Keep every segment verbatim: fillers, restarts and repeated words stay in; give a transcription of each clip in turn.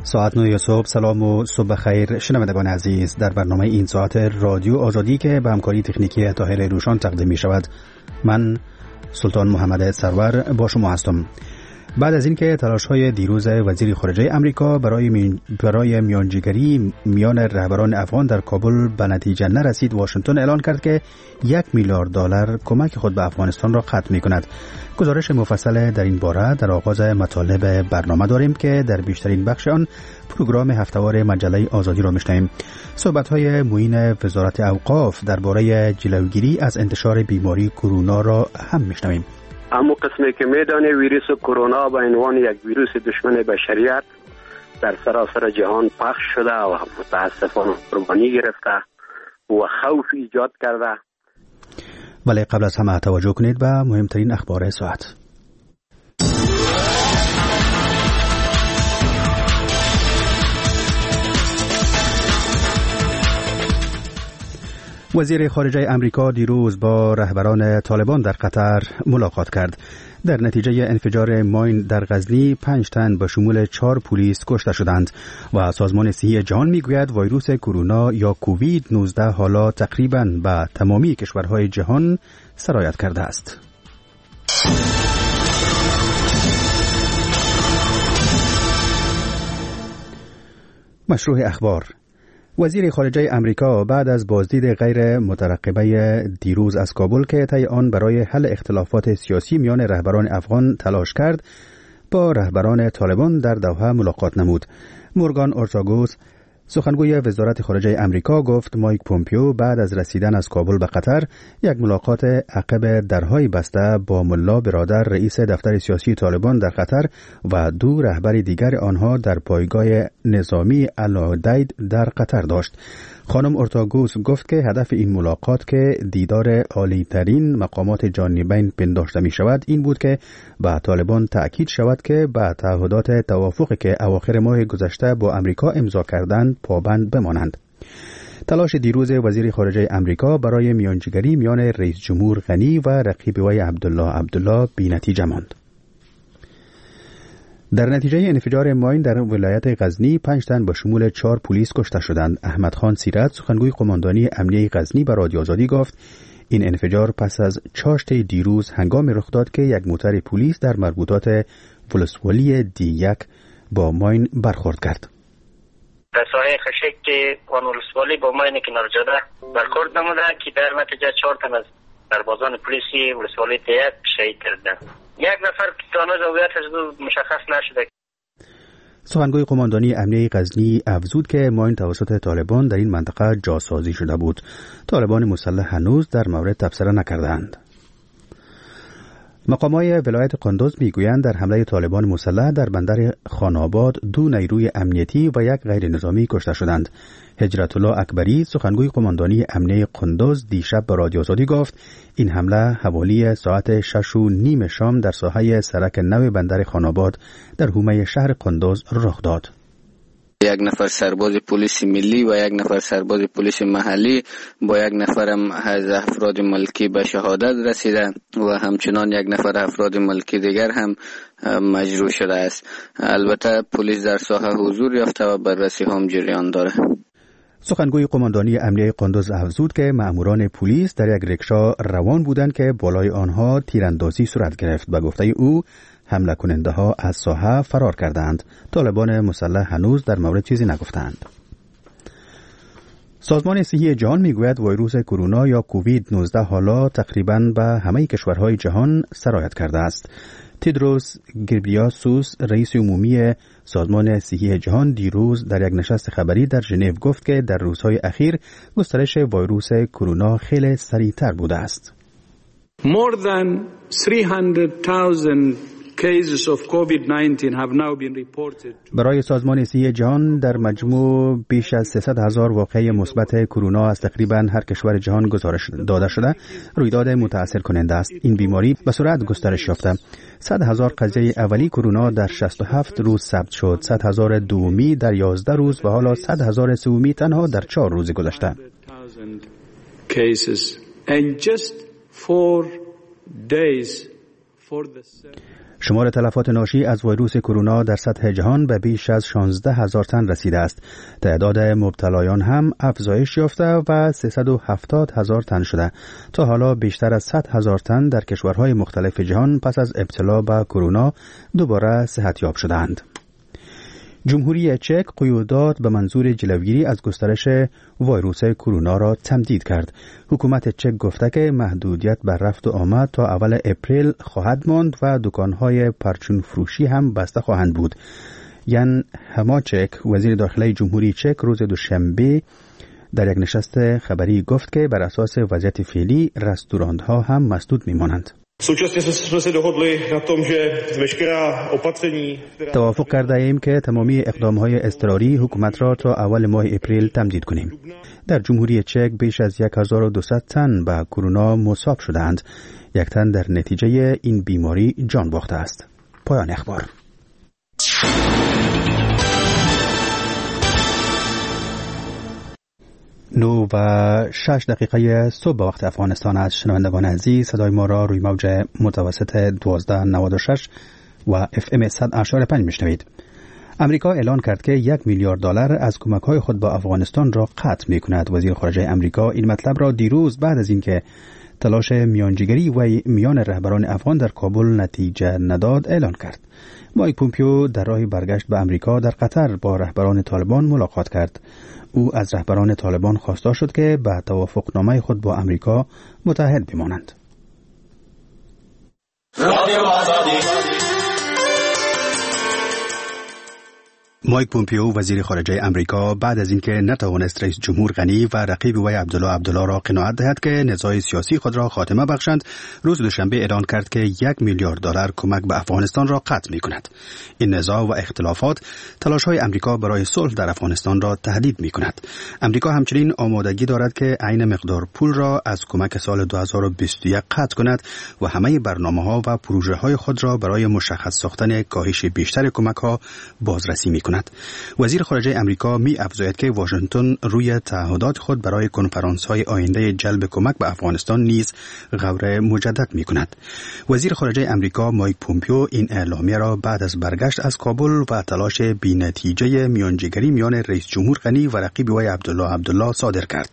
ساعت نه صبح. سلام و صبح خیر شنوندگان عزیز. در برنامه این ساعت رادیو آزادی که به همکاری تکنیکی طاهر روشان تقدیم می شود، من سلطان محمد سرور با شما هستم. بعد از اینکه تلاش‌های دیروز وزیر خارجه امریکا برای می... برای میانجیگری میان رهبران افغان در کابل به نتیجه نرسید، واشنگتن اعلان کرد که یک میلیارد دلار کمک خود به افغانستان را ختم می‌کند. گزارش مفصل در این باره در آغاز مطالب برنامه داریم که در بیشترین بخش آن پروگرام هفته‌وار مجله آزادی را می‌شنویم. صحبت‌های معین وزارت اوقاف درباره جلوگیری از انتشار بیماری کرونا را هم می‌شنویم. اما قسمی که میدانه ویروس کرونا به عنوان یک ویروس دشمن بشریت در سراسر جهان پخش شده و متاسفانه قربانی گرفته و خوف ایجاد کرده. ولی قبل از همه توجه کنید به مهمترین اخبار ساعت. وزیر خارجه امریکا دیروز با رهبران طالبان در قطر ملاقات کرد. در نتیجه انفجار ماین در غزنی پنج تن به شمول چهار پلیس کشته شدند و سازمان صحی جهان میگوید ویروس کرونا یا کووید نوزده حالا تقریباً به تمامی کشورهای جهان سرایت کرده است. مشروع اخبار. وزیر خارجه امریکا بعد از بازدید غیر مترقبه دیروز از کابل که طی آن برای حل اختلافات سیاسی میان رهبران افغان تلاش کرد، با رهبران طالبان در دوحه ملاقات نمود. مورگان اورتاگوس، سخنگوی وزارت خارجه امریکا، گفت مایک پومپیو بعد از رسیدن از کابل به قطر یک ملاقات عقب درهای بسته با ملا برادر رئیس دفتر سیاسی طالبان در قطر و دو رهبر دیگر آنها در پایگاه نظامی العدید در قطر داشت. خانم اورتاگوس گفت که هدف این ملاقات که دیدار عالی‌ترین مقامات جانبین پنداشته می شود این بود که به طالبان تأکید شود که به تعهدات توافقی که اواخر ماه گذشته با امریکا امضا کردند پابند بمانند. تلاش دیروز وزیر خارجه امریکا برای میانجیگری میان رئیس جمهور غنی و رقیب وی عبدالله عبدالله بی‌نتیجه ماند. در نتیجه انفجار ماین در ولایت غزنی پنج تن با شمول چهار پلیس کشته شدند. احمد خان سیرت، سخنگوی قماندانی امنیه غزنی، به رادیو آزادی گفت این انفجار پس از چاشت دیروز هنگام رخ داد که یک موتر پلیس در مربوطات ولسوالی دی یک با ماین برخورد کرد. در ساحه خشک که وان ولسوالی با ماین کنار جاده برخورد نموده که در نتیجه چهار تن از سربازان پلیسی ولسوالی دی یک شهید کردند. یک نفر که هنوز هویتش مشخص نشده. سخنگوی قماندانی امنیه غزنی افزود که ماین توسط طالبان در این منطقه جاسازی شده بود. طالبان مسلح هنوز در مورد تبصره نکردند. مقامای ولایت قندوز میگویند در حمله طالبان مسلح در بندر خاناباد دو نیروی امنیتی و یک غیر نظامی کشته شدند. هجرت الله اکبری، سخنگوی قماندانی امنیه قندوز، دیشب به رادیو آزادی گفت این حمله حوالی ساعت شش و نیم شام در ساحه سرک نو بندر خاناباد در حومه شهر قندوز رخ داد. یک نفر سرباز پلیس ملی و یک نفر سرباز پلیس محلی با یک نفرم از افراد ملکی به شهادت رسیده و همچنان یک نفر افراد ملکی دیگر هم مجروح شده است. البته پلیس در ساحه حضور یافته و بررسی هم جریان داره. سخنگوی قماندانی امنیه قندوز افزود که مأموران پلیس در یک رکشا روان بودند که بالای آنها تیراندازی صورت گرفت. به گفته او حمله کننده ها از ساحه فرار کردند. طالبان مسلح هنوز در مورد چیزی نگفتند. سازمان صحی جهان میگوید ویروس کرونا یا کووید نوزده حالا تقریباً به همه کشورهای جهان سرایت کرده است. تدروس گبریاسوس، رئیس عمومی سازمان صحی جهان، دیروز در یک نشست خبری در ژنو گفت که در روزهای اخیر گسترش ویروس کرونا خیلی سریعتر بوده است. More than three hundred thousand cases of کووید نوزده have now been reported. برای سازمان صحی جهان در مجموع بیش از سیصد هزار واقعه مثبت کرونا از تقریباً هر کشور جهان گزارش داده شده رویداد متأثر کننده است. این بیماری به سرعت گسترش یافته. صد هزار قضیه اولی کرونا در شصت و هفت روز ثبت شد. صد هزار دومی در یازده روز و حالا صد هزار سومی تنها در چهار روز گذشته. cases and just four days for the شمار تلفات ناشی از ویروس کرونا در سطح جهان به بیش از شانزده هزار تن رسیده است. تعداد مبتلایان هم افزایش یافته و سیصد و هفتاد هزار تن شده. تا حالا بیشتر از صد هزار تن در کشورهای مختلف جهان پس از ابتلا به کرونا دوباره صحتیاب شدند. جمهوری چک قیودات به منظور جلوگیری از گسترش ویروس کرونا را تمدید کرد. حکومت چک گفته که محدودیت بر رفت و آمد تا اول اپریل خواهد ماند و دکانهای پرچون فروشی هم بسته خواهند بود. یان هماچک وزیر داخلی جمهوری چک روز دوشنبه در یک نشست خبری گفت که بر اساس وضعیت فعلی رستوران‌ها هم مسدود می‌مانند. توافق کرده ایم که تمامی اقدام‌های اضطراری حکومت را تا اول ماه اپریل تمدید کنیم. در جمهوری چک بیش از هزار و دویست تن به کرونا مصاب شدند. یک تن در نتیجه این بیماری جان باخته است. پایان اخبار. نو و شش دقیقه صبح به وقت افغانستان است. شنوندگان عزیز، صدای ما را روی موج متوسط دوازده نود و شش و اف ام صد و پنج میشنوید. امریکا اعلان کرد که یک میلیارد دلار از کمک‌های خود با افغانستان را قطع می‌کند. وزیر خارجه امریکا این مطلب را دیروز بعد از اینکه تلاش میانجیگری و میان رهبران افغان در کابل نتیجه نداد اعلان کرد. مایک پومپیو در راه برگشت به امریکا در قطر با رهبران طالبان ملاقات کرد. او از رهبران طالبان خواسته شد که به توافقنامه خود با امریکا متحد بمانند. مایک پومپیو وزیر خارجه امریکا بعد از اینکه نتوانست رئیس جمهور غنی و رقیب وی عبدالله عبدالله را قناعت دهد که نزاع سیاسی خود را خاتمه بخشند، روز دوشنبه اعلان کرد که یک میلیارد دلار کمک به افغانستان را قطع می کند. این نزاع و اختلافات تلاش‌های امریکا برای صلح در افغانستان را تهدید می کند. امریکا همچنین آمادگی دارد که عین مقدار پول را از کمک سال دو هزار و بیست و یک قطع کند و همه برنامه‌ها و پروژه‌های خود را برای مشخص ساختن کاهش بیشتر کمک‌ها بازرسی می کند. وزیر خارجه امریکا می افزاید که واشنگتن روی تعهدات خود برای کنفرانس‌های آینده جلب کمک به افغانستان نیز غور مجدد می کند. وزیر خارجه امریکا مایک پومپیو این اعلامیه را بعد از برگشت از کابل و تلاش بی‌نتیجه میانجیگری میان رئیس جمهور غنی و رقیب وی عبدالله عبدالله صادر کرد.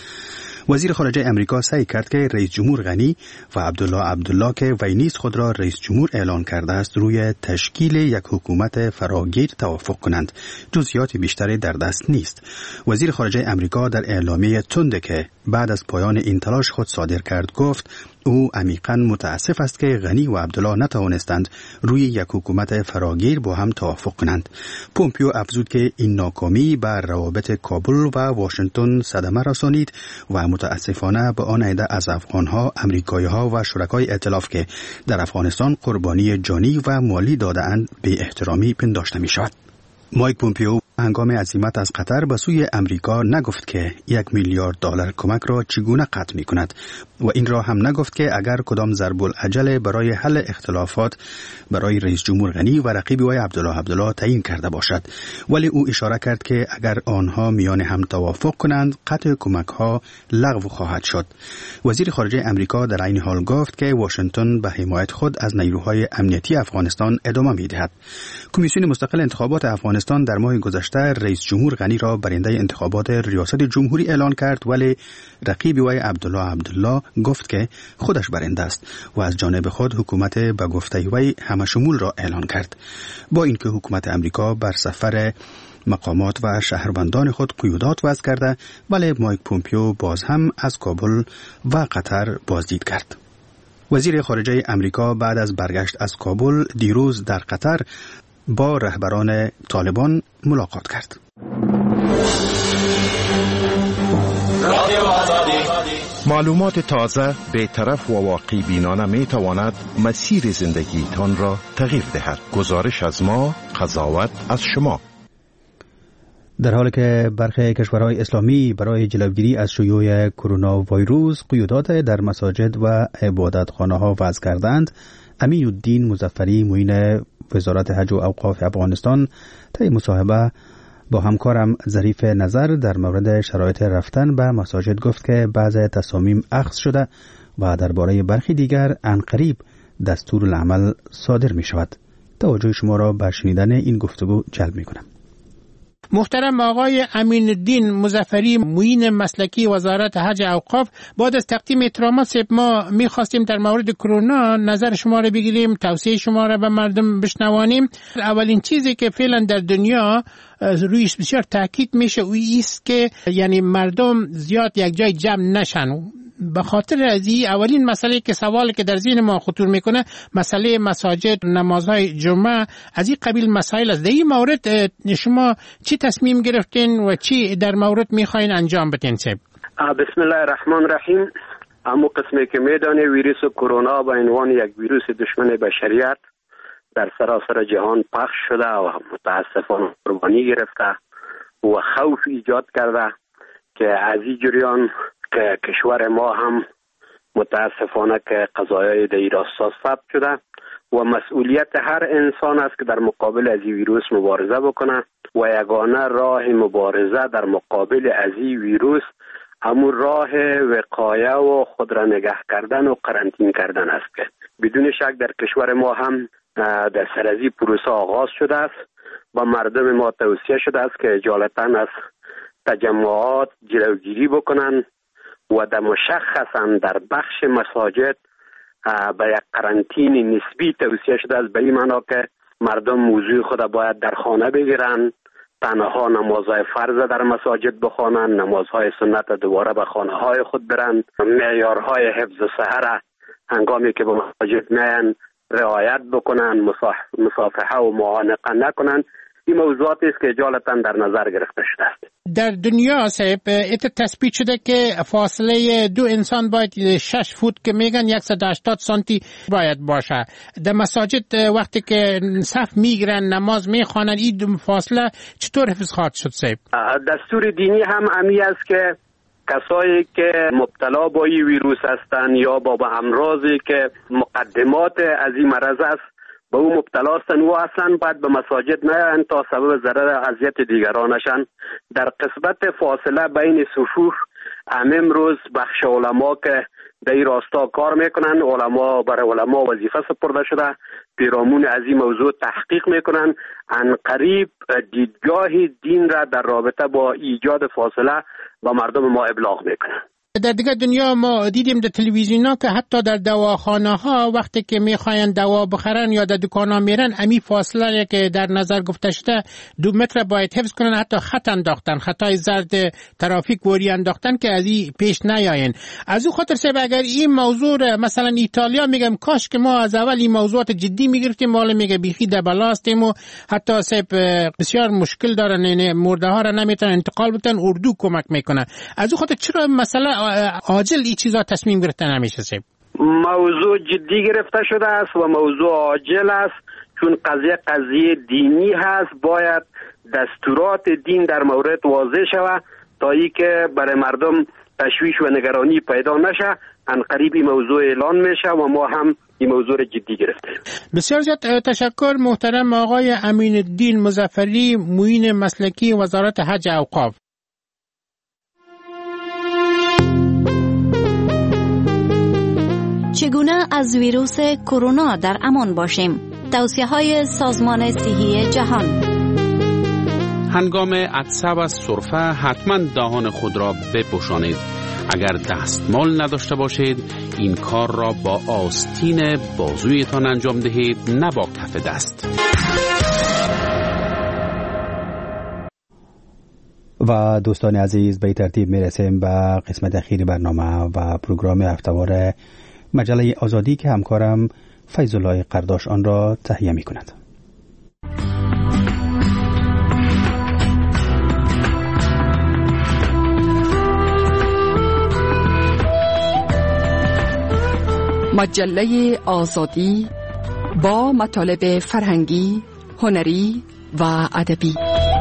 وزیر خارجه امریکا سعی کرد که رئیس جمهور غنی و عبدالله عبدالله که وی نیز خود را رئیس جمهور اعلان کرده است روی تشکیل یک حکومت فراگیر توافق کنند. جزئیات بیشتری در دست نیست. وزیر خارجه امریکا در اعلامیه تندی که بعد از پایان این تلاش خود صادر کرد گفت او عمیقاً متاسف است که غنی و عبدالله نتوانستند روی یک حکومت فراگیر با هم توافق کنند. پومپیو افزود که این ناکامی بر روابط کابل و واشنگتن صدمه رسانید و متاسفانه به آن عده از افغانها، امریکایی‌ها و شرکای ائتلاف که در افغانستان قربانی جانی و مالی داده‌اند به احترامی پنداشته می‌شود. مایک پومپیو هنگام عزیمت از قطر به سوی امریکا نگفت که یک میلیارد دلار کمک را چگونه قطع می کند و این را هم نگفت که اگر کدام ضرب العجل برای حل اختلافات برای رئیس جمهور غنی و رقیب وی عبدالله عبدالله تعیین کرده باشد، ولی او اشاره کرد که اگر آنها میان هم توافق کنند قطع کمک ها لغو خواهد شد. وزیر خارجه امریکا در عین حال گفت که واشنگتن به حمایت خود از نیروهای امنیتی افغانستان ادامه می دهد. کمیسیون مستقل انتخابات افغانستان در ماه گذشته رئیس جمهور غنی را برنده انتخابات ریاست جمهوری اعلان کرد، ولی رقیب وی عبدالله عبدالله گفت که خودش برنده است و از جانب خود حکومت به گفته وی همه شمول را اعلان کرد. با اینکه حکومت امریکا بر سفر مقامات و شهروندان خود قیودات وضع کرده، ولی مایک پومپیو باز هم از کابل و قطر بازدید کرد. وزیر خارجه امریکا بعد از برگشت از کابل دیروز در قطر با رهبران طالبان ملاقات کرد. معلومات تازه، بی‌طرف و واقع بینانه می تواند مسیر زندگیتان را تغییر دهد. گزارش از ما، قضاوت از شما. در حالی که برخی کشورهای اسلامی برای جلوگیری از شیوع کرونا ویروس قیودات در مساجد و عبادتخانه‌ها وضع کردند، امین الدین مظفری معین وزارت حج و اوقاف افغانستان طی مصاحبه با همکارم ظریف نظر در مورد شرایط رفتن به مساجد گفت که بعضی تصامیم اخذ شده و درباره برخی دیگر عنقریب دستور العمل صادر می شود. توجه شما را به شنیدن این گفتگو جلب می کنم. محترم آقای امین الدین مظفری، معین مسلکی وزارت حج اوقاف، بعد از تقدیم احترامات ما می‌خواستیم در مورد کرونا نظر شما را بگیریم، توصیه شما را به مردم بشنوانیم. اولین چیزی که فعلا در دنیا رویش بسیار تاکید میشه او است که یعنی مردم زیاد یک جای جمع نشن. به خاطر از این اولین مسئله که سوالی که در ذهن ما خطور میکنه مسئله مساجد، نمازهای جمعه، از این قبیل مسائل است. در این مورد شما چی تصمیم گرفتین و چی در مورد میخواین انجام بدین؟ سب بسم الله الرحمن الرحیم. اما قسمی که میدانی ویروس کرونا به عنوان یک ویروس دشمن بشریت در سراسر جهان پخش شده و متاسفانه قربانی گرفته و خوف ایجاد کرده که از این جریان که کشور ما هم متاسفانه که قضایای در این راستا ثبت شده و مسئولیت هر انسان است که در مقابل از این ویروس مبارزه بکنه و یگانه راه مبارزه در مقابل از این ویروس همون راه وقایه و خود را نگه کردن و قرنطینه کردن است که بدون شک در کشور ما هم در سر از این پروسه آغاز شده است. با مردم ما توصیه شده است که اجالتا از تجمعات جلوگیری بکنن و در مشخصا در بخش مساجد به یک قرنطینه نسبی توصیه شده است، به این معنا که مردم موضوع خود باید در خانه بگیرن، تنها نمازهای فرض در مساجد بخوانند، نمازهای سنت دوباره به خانه های خود برند، معیارهای حفظ صحه هنگامی که به مساجد میان رعایت بکنن، مصافحه و معانقه نکنن. این موضوعاتی است که اجالتا در نظر گرفته شده است. در دنیا صاحب ات تثبیت شده که فاصله دو انسان باید شش فوت که میگن صد و هشتاد سانتی باید باشه. در مساجد وقتی که صف میگیرن نماز میخوانن این فاصله چطور حفظ خواهد شد صاحب؟ دستور دینی هم امی است که کسایی که مبتلا با این ویروس هستند یا با امراضی که مقدمات از این مرض است به او مبتلا هستند و اصلا باید به مساجد نیایند تا سبب ضرر اذیت دیگران نشن. در قسمت فاصله بین صفوف هم امروز بخش علما که در این راستا کار میکنن، علما برای علما وظیفه سپرده شده، پیرامون از این موضوع تحقیق میکنن، ان قریب دیدگاه دین را در رابطه با ایجاد فاصله با مردم ما ابلاغ میکنن. در دیگه دنیا ما دیدیم در تلویزیون ها که حتی در دواخانه ها وقتی که میخواین دوا بخرن یا در دکان ها میرن امی فاصله که در نظر گفته شده دو متر باید حفظ کنن، حتی خط انداختن، خطای زرد ترافیک وری انداختن که از این پیش نیاین. از او خاطر سبب اگر این موضوع مثلا ایتالیا میگم کاش که ما از اول این موضوعات جدی میگرفتیم، حالا میگه بیخی در بلاستیم و حتی سب بسیار مشکل دارن، مرده ها را نمیتونن انتقال بدن، اردو کمک میکنن. از او خاطر چرا مثلا عاجل این چیزا تصمیم گرفتن همیشه سب؟ موضوع جدی گرفته شده است و موضوع عاجل است چون قضیه قضیه دینی هست. باید دستورات دین در مورد واضح شود تا ای که برای مردم تشویش و نگرانی پیدا نشه. ان قریب این موضوع اعلان میشه و ما هم این موضوع را جدی گرفتیم. بسیار زیاد تشکر محترم آقای امین الدین مظفری، معین مسلکی وزارت حج اوقاف. چگونه از ویروس کرونا در امان باشیم؟ توصیه‌های سازمان صحی جهان. هنگام عطسه و سرفه حتما دهان خود را بپوشانید. اگر دستمال نداشته باشید این کار را با آستین بازویتان انجام دهید، نه با کف دست. و دوستان عزیز به ترتیب میرسیم به قسمت اخیر برنامه و پروگرام هفته‌وار مجله آزادی که همکارم فیض الله قرداش آن را تهیه می کند. مجله آزادی با مطالب فرهنگی، هنری و ادبی.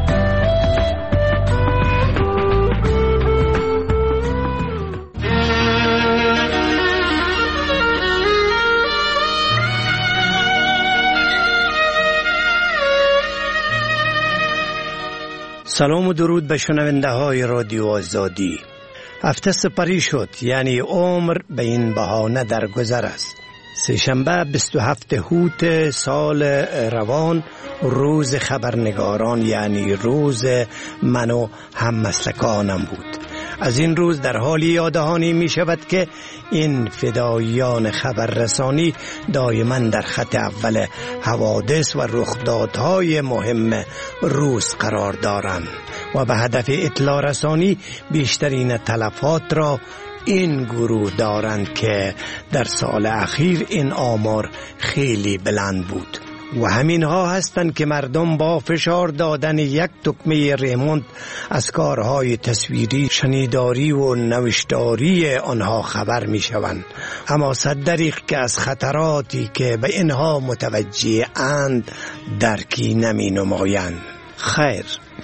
سلام و درود به شنونده های رادیو آزادی. هفته سپری شد، یعنی عمر به این بهانه درگذر است. سه‌شنبه بیست و هفتم هوت سال روان روز خبرنگاران، یعنی روز من و هممسلکانم بود. از این روز در حالی یاددهانی می شود که این فداییان خبررسانی دائما در خط اول حوادث و رخدادهای مهم روز قرار دارند و به هدف اطلاع رسانی بیشترین تلفات را این گروه دارند که در سال اخیر این آمار خیلی بلند بود و همین ها هستند که مردم با فشار دادن یک تکمه ریموند از کارهای تصویری، شنیداری و نوشتاری آنها خبر می شوند، اما صد دریغ که از خطراتی که به اینها متوجه اند درکی نمی نمایند. خیر،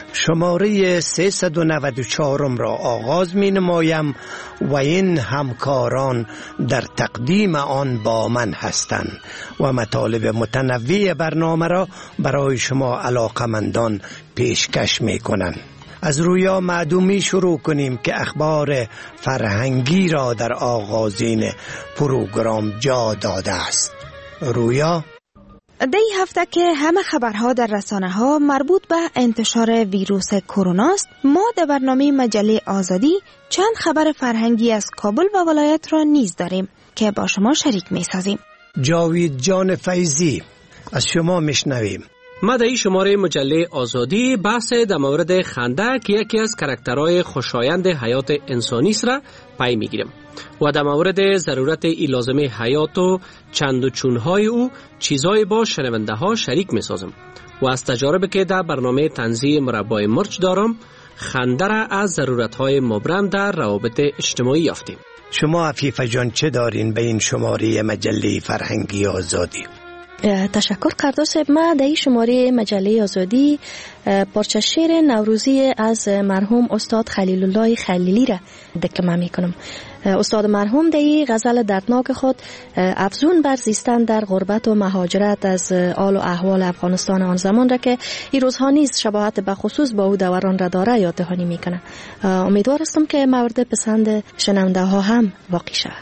شماره سیصد و نود و چهار را آغاز می نمایم و این همکاران در تقدیم آن با من هستند و مطالب متنوع برنامه را برای شما علاقمندان پیشکش می کنند. از رویا معدومی شروع کنیم که اخبار فرهنگی را در آغازین پروگرام جا داده است. رویا؟ دی هفته که همه خبرها در رسانه ها مربوط به انتشار ویروس کرونا است، ما در برنامه مجله آزادی چند خبر فرهنگی از کابل و ولایت را نیز داریم که با شما شریک می سازیم. جاوید جان فیضی، از شما میشنویم. ما در این شماره مجله آزادی بحث در مورد خنده که یکی از کاراکترهای خوشایند حیات انسانی است را پی میگیریم و در مورد ضرورت ای لازمه حیات و چند و چونهای او چیزای با شنونده ها شریک می سازم و از تجاربی که در برنامه تنزیه مربای مرچ دارم خنده را از ضرورت های مبرم در روابط اجتماعی یافتیم. شما عفیفه جان چه دارین به این شماره مجله فرهنگی آزادی؟ تشکر قرداس صاحب. ما در این شماره مجله آزادی پارچه شعر نوروزی از مرحوم استاد خلیل الله خلیلی را دکلمه می کنم. استاد مرحوم در این غزل دردناک خود افزون بر زیستن در غربت و مهاجرت از آل و احوال افغانستان آن زمان را که این روزها نیز شباهت به خصوص با او دوران را داره یاد دهانی می کنه. امیدوار هستم که مورد پسند شنونده ها هم واقع شود.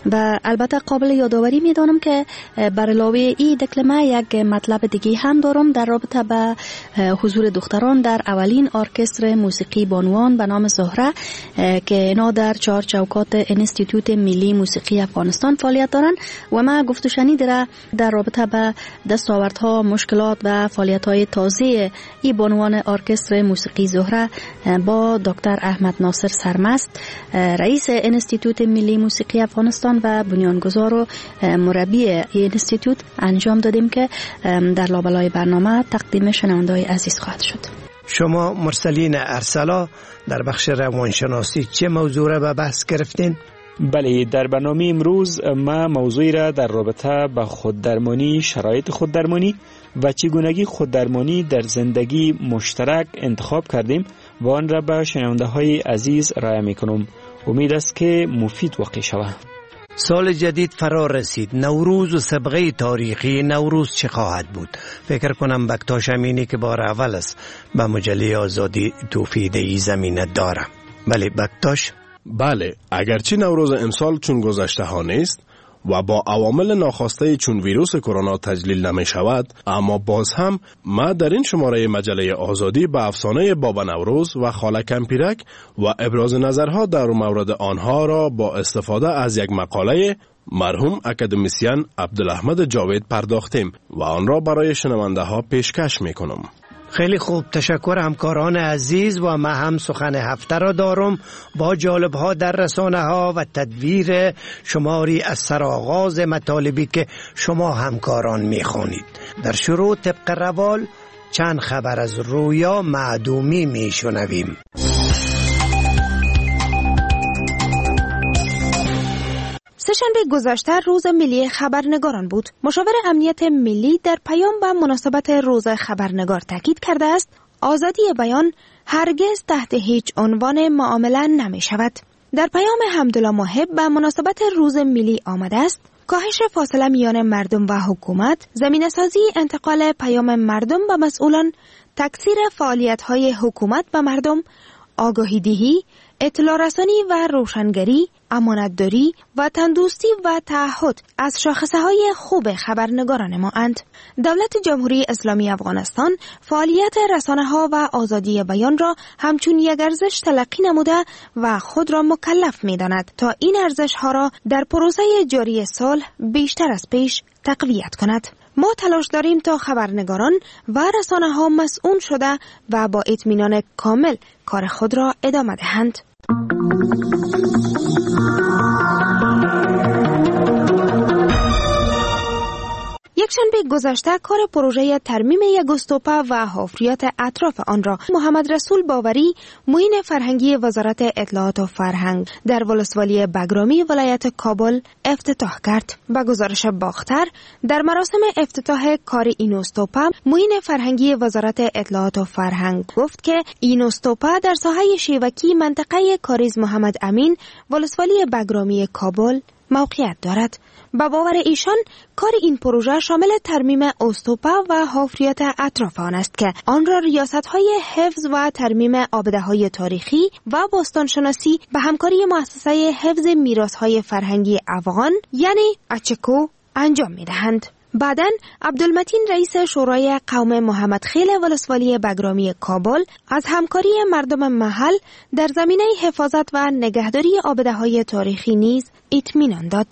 و البته قابل یادآوری می‌دانم که بر علاوه این دکلمه یک مطلب دیگه هم دارم در رابطه به حضور دختران در اولین ارکستر موسیقی بانوان به نام زهره که اینا در چهار چوکات انستیتوت ملی موسیقی افغانستان فعالیت دارند و ما گفت و شنید را در رابطه به دستاوردها، مشکلات و فعالیت‌های تازه این بانوان ارکستر موسیقی زهره با دکتر احمد ناصر سرمست، رئیس انستیتوت ملی موسیقی افغانستان و بنیانگذار و مربی این انستیتوت انجام دادیم که در لابلای برنامه تقدیم شنونده‌های عزیز خواهد شد. شما مرسلین ارسلا در بخش روانشناسی چه موضوع را به بحث گرفتین؟ بله، در برنامه امروز ما موضوعی را در رابطه با خوددرمانی، شرایط خوددرمانی و چگونگی خوددرمانی در زندگی مشترک انتخاب کردیم و آن را به شنونده‌های عزیز رای می‌کنم. امید است که مفید واقع شود. سال جدید فرا رسید. نوروز و سابقه تاریخی نوروز چه خواهد بود؟ فکر کنم بکتاش امینی که بار اول است به مجله آزادی توفید ای زمینه داره. بله بکتاش؟ بله، اگرچه نوروز امسال چون گذشته ها نیست و با عوامل ناخواسته چون ویروس کرونا تجلیل نمی شود، اما باز هم ما در این شماره مجله آزادی به افسانه بابا نوروز و خاله کمپیرک و ابراز نظرها در مورد آنها را با استفاده از یک مقاله مرحوم اکادمیسین عبدالاحمد جاوید پرداختیم و آن را برای شنونده ها پیشکش می کنم. خیلی خوب، تشکر همکاران عزیز. و ما هم سخن هفته را دارم با جالب ها در رسانه ها و تدویر شماری از سرآغاز مطالبی که شما همکاران می خوانید. در شروع طبق روال چند خبر از رویا معدومی می شنویم. سه‌شنبه گذشته روز ملی خبرنگاران بود. مشاور امنیت ملی در پیام به مناسبت روز خبرنگار تاکید کرده است آزادی بیان هرگز تحت هیچ عنوان معامله نمی شود. در پیام حمدالله محب به مناسبت روز ملی آمده است کاهش فاصله میان مردم و حکومت، زمینه‌سازی انتقال پیام مردم به مسئولان، تکثیر فعالیت‌های حکومت به مردم، آگاهی دهی، اطلاع رسانی و روشنگری، امانتداری و تندرستی و تعهد از شاخصه های خوب خبرنگاران ما اند. دولت جمهوری اسلامی افغانستان فعالیت رسانه ها و آزادی بیان را همچون یک ارزش تلقی نموده و خود را مکلف می داند تا این ارزش ها را در پروسه جاری صلح بیشتر از پیش تقویت کند. ما تلاش داریم تا خبرنگاران و رسانه ها مسئول شده و با اطمینان کامل کار خود را ادامه دهند. یک شنبه گذشته کار پروژه ترمیم یک استوپه و حفریات اطراف آن را محمد رسول باوری، معین فرهنگی وزارت اطلاعات و فرهنگ در ولسوالی بگرامی ولایت کابل افتتاح کرد. با گزارش باختر در مراسم افتتاح کار این استوپه، معین فرهنگی وزارت اطلاعات و فرهنگ گفت که این استوپه در ساحه شیوکی منطقه کاریز محمد امین ولسوالی بگرامی کابل موقعیت دارد. با باور ایشان کار این پروژه شامل ترمیم استوپه و حفریات اطراف آن است که آن را ریاست‌های حفظ و ترمیم آبده‌های تاریخی و باستانشناسی به همکاری مؤسسه حفظ میراث‌های فرهنگی افغان یعنی اچکو انجام می‌دهند. بعداً عبدالمتین رئیس شورای قوم محمد خیل ولسوالی بگرامی کابل از همکاری مردم محل در زمینه حفاظت و نگهداری آبده‌های تاریخی نیز اطمینان داد.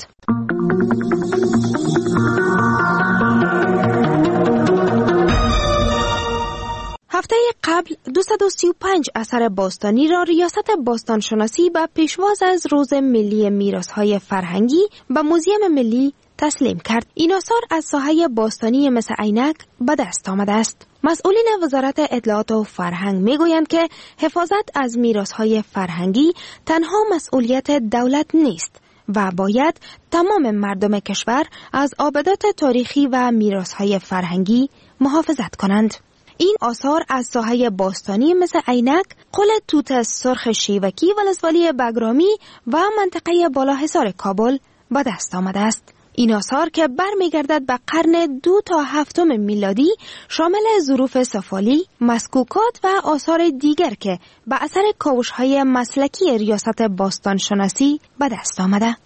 هفته قبل دویست و سی و پنج اثر باستانی را ریاست باستانشناسی به پیشواز از روز ملی میراث‌های فرهنگی به موزیم ملی تسلیم کرد. این آثار از ساحه باستانی مثل عینک به دست آمده است. مسئولین وزارت اطلاعات و فرهنگ میگویند که حفاظت از میراث‌های فرهنگی تنها مسئولیت دولت نیست و باید تمام مردم کشور از آبدات تاریخی و میراث‌های فرهنگی محافظت کنند. این آثار از ساحه باستانی مثل عینک، قل توت سرخ شیوکی ولسوالی بگرامی و منطقه بالاحصار کابل به دست آمده است. این آثار که برمیگردد به قرن دو تا هفتم میلادی شامل ظروف سفالی، مسکوکات و آثار دیگر که به اثر کاوش‌های مسلکی ریاست باستانشناسی به دست آمده.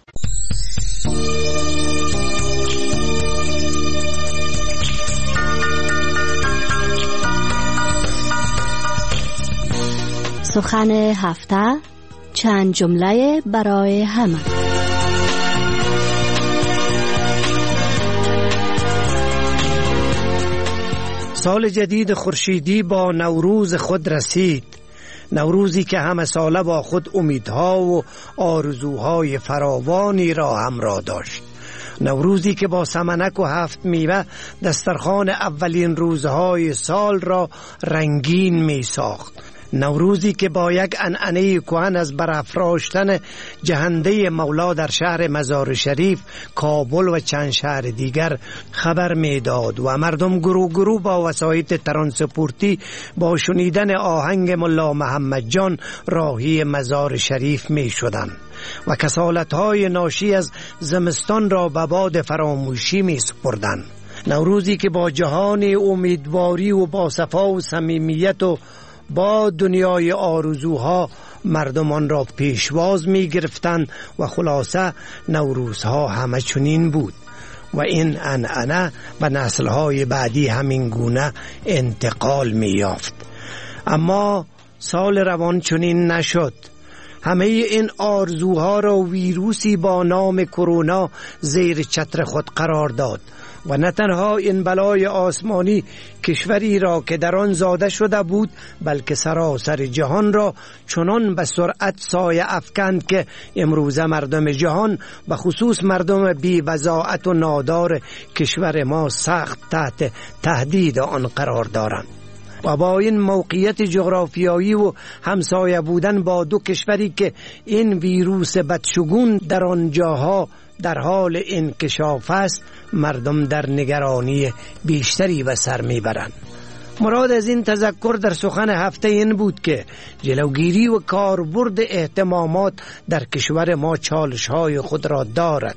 سخن هفته، چند جمله برای همه. سال جدید خورشیدی با نوروز خود رسید. نوروزی که همه ساله با خود امیدها و آرزوهای فراوانی را همراه داشت. نوروزی که با سمنک و هفت میوه دسترخوان اولین روزهای سال را رنگین می ساخت. نوروزی که با یک عنعنه کهن از برافراشتن جهنده مولا در شهر مزار شریف، کابل و چند شهر دیگر خبر میداد و مردم گروه گروه با وسایط ترانسپورتی با شنیدن آهنگ ملا محمد جان راهی مزار شریف می شدند و کسالت‌های ناشی از زمستان را به باد فراموشی می سپردند. نوروزی که با جهان امیدواری و با صفا و صمیمیت و با دنیای آرزوها مردمان را پیشواز می گرفتند و خلاصه نوروزها همه چنین بود و این عنعنه به نسلهای بعدی همین گونه انتقال می یافت. اما سال روان چنین نشد. همه این آرزوها را ویروسی با نام کرونا زیر چتر خود قرار داد و نه تنها این بلای آسمانی کشوری را که در آن زاده شده بود، بلکه سراسر جهان را چنان به سرعت سایه افکند که امروزه مردم جهان به خصوص مردم بی بضاعت و نادار کشور ما سخت تحت تهدید آن قرار دارند. و با این موقعیت جغرافیایی و همسایه بودن با دو کشوری که این ویروس بدشگون در آن جاها در حال انکشاف است، مردم در نگرانی بیشتری به سر میبرند. مراد از این تذکر در سخن هفته این بود که جلوگیری و کاربرد اهتمامات در کشور ما چالش‌های خود را دارد.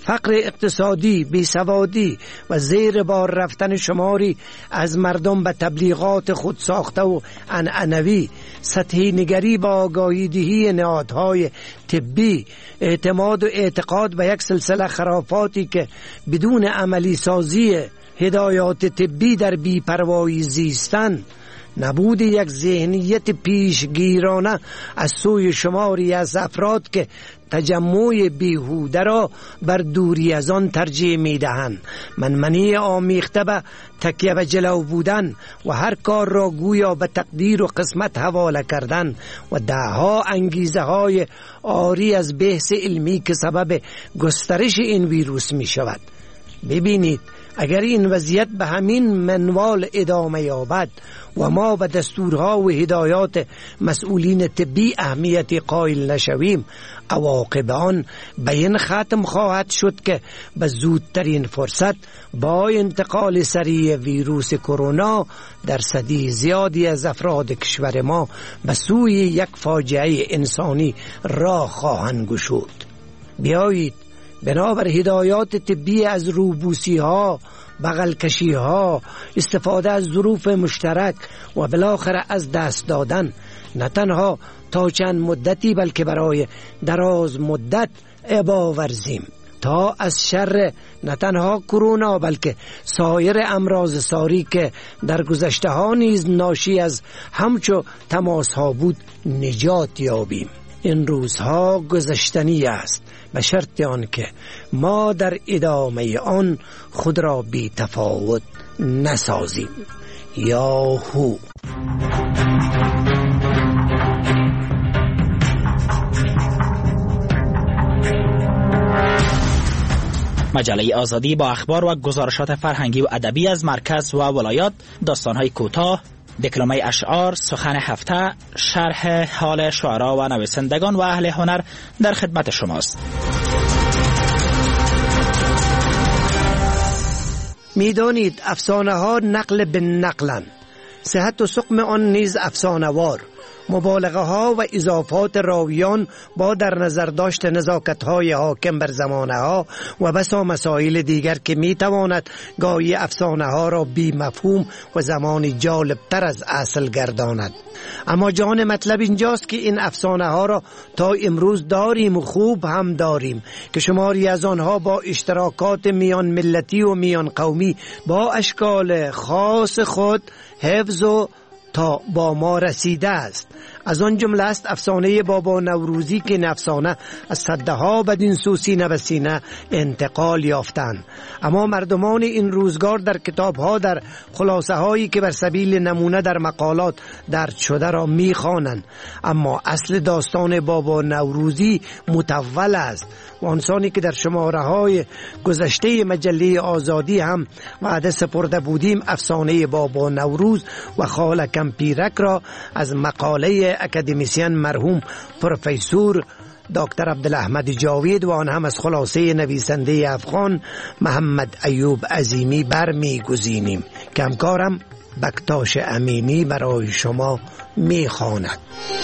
فقر اقتصادی، بیسوادی و زیر بار رفتن شماری از مردم به تبلیغات خود ساخته و عنعنوی، سطحی نگری با آگاهی دهی نهادهای طبی، اعتماد و اعتقاد به یک سلسله خرافاتی که بدون عملی سازی هدایات طبی در بی‌پروایی زیستن، نبود یک ذهنیت پیشگیرانه از سوی شماری از افراد که تجمع بیهوده را بر دوری از آن ترجیح می دهند، منمنی آمیخته به تکیه به جلو بودن و هر کار را گویا به تقدیر و قسمت حواله کردن و دهها انگیزه های عاری از بحث علمی که سبب گسترش این ویروس می شود. ببینید، اگر این وضعیت به همین منوال ادامه یابد و ما به دستورها و هدایات مسئولین طبی اهمیتی قائل نشویم، عواقب آن به این ختم خواهد شد که به زودترین فرصت با انتقال سریع ویروس کرونا درصدی زیادی از افراد کشور ما به سوی یک فاجعه انسانی راه خواهند گشود. بیایید بنابر هدایات طبی از روبوسی ها، بغل کشی ها، استفاده از ظروف مشترک و بالاخره از دست دادن، نه تنها تا چند مدتی بلکه برای دراز مدت ابا ورزیم تا از شر نه تنها کرونا بلکه سایر امراض ساری که در گذشته ها نیز ناشی از همچو تماس ها بود نجات یابیم. این روزها گذشتنی است به شرط آن که ما در ادامه آن خود را بی تفاوت نسازیم. یاهو. مجله آزادی با اخبار و گزارشات فرهنگی و ادبی از مرکز و ولایات، داستان‌های کوتاه، دکلمه اشعار، سخن هفته، شرح حال شعرا و نویسندگان و اهل هنر در خدمت شماست. میدانید افسانه ها نقل به نقلن، صحت و سقم آن نیز افسانه وار. مبالغه ها و اضافات راویان با در نظر داشت نزاکت های حاکم بر زمانه ها و بسا مسائل دیگر که می تواند گاهی افسانه ها را بی مفهوم و زمانی جالب تر از اصل گرداند. اما جان مطلب اینجاست که این افسانه ها را تا امروز داریم و خوب هم داریم که شماری از آنها با اشتراکات میان ملتی و میان قومی با اشکال خاص خود حفظ و تا با ما رسیده است. از آن جمله است افسانه بابا نوروزی که این افسانه از صده ها بدین سو سینه به سینه انتقال یافتند، اما مردمان این روزگار در کتاب ها در خلاصه هایی که بر سبیل نمونه در مقالات درج شده را می خوانند. اما اصل داستان بابا نوروزی مطول است و آنسانی که در شماره های گذشته مجله آزادی هم وعده سپرده بودیم افسانه بابا نوروز و خاله کمپیرک را از مقاله اکادمیسین مرحوم پروفسور دکتر عبدالاحمد جاوید و آن هم از خلاصه نویسنده افغان محمد ایوب عظیمی برمیگزینیم که همکارم بکتاش امینی برای شما میخواند.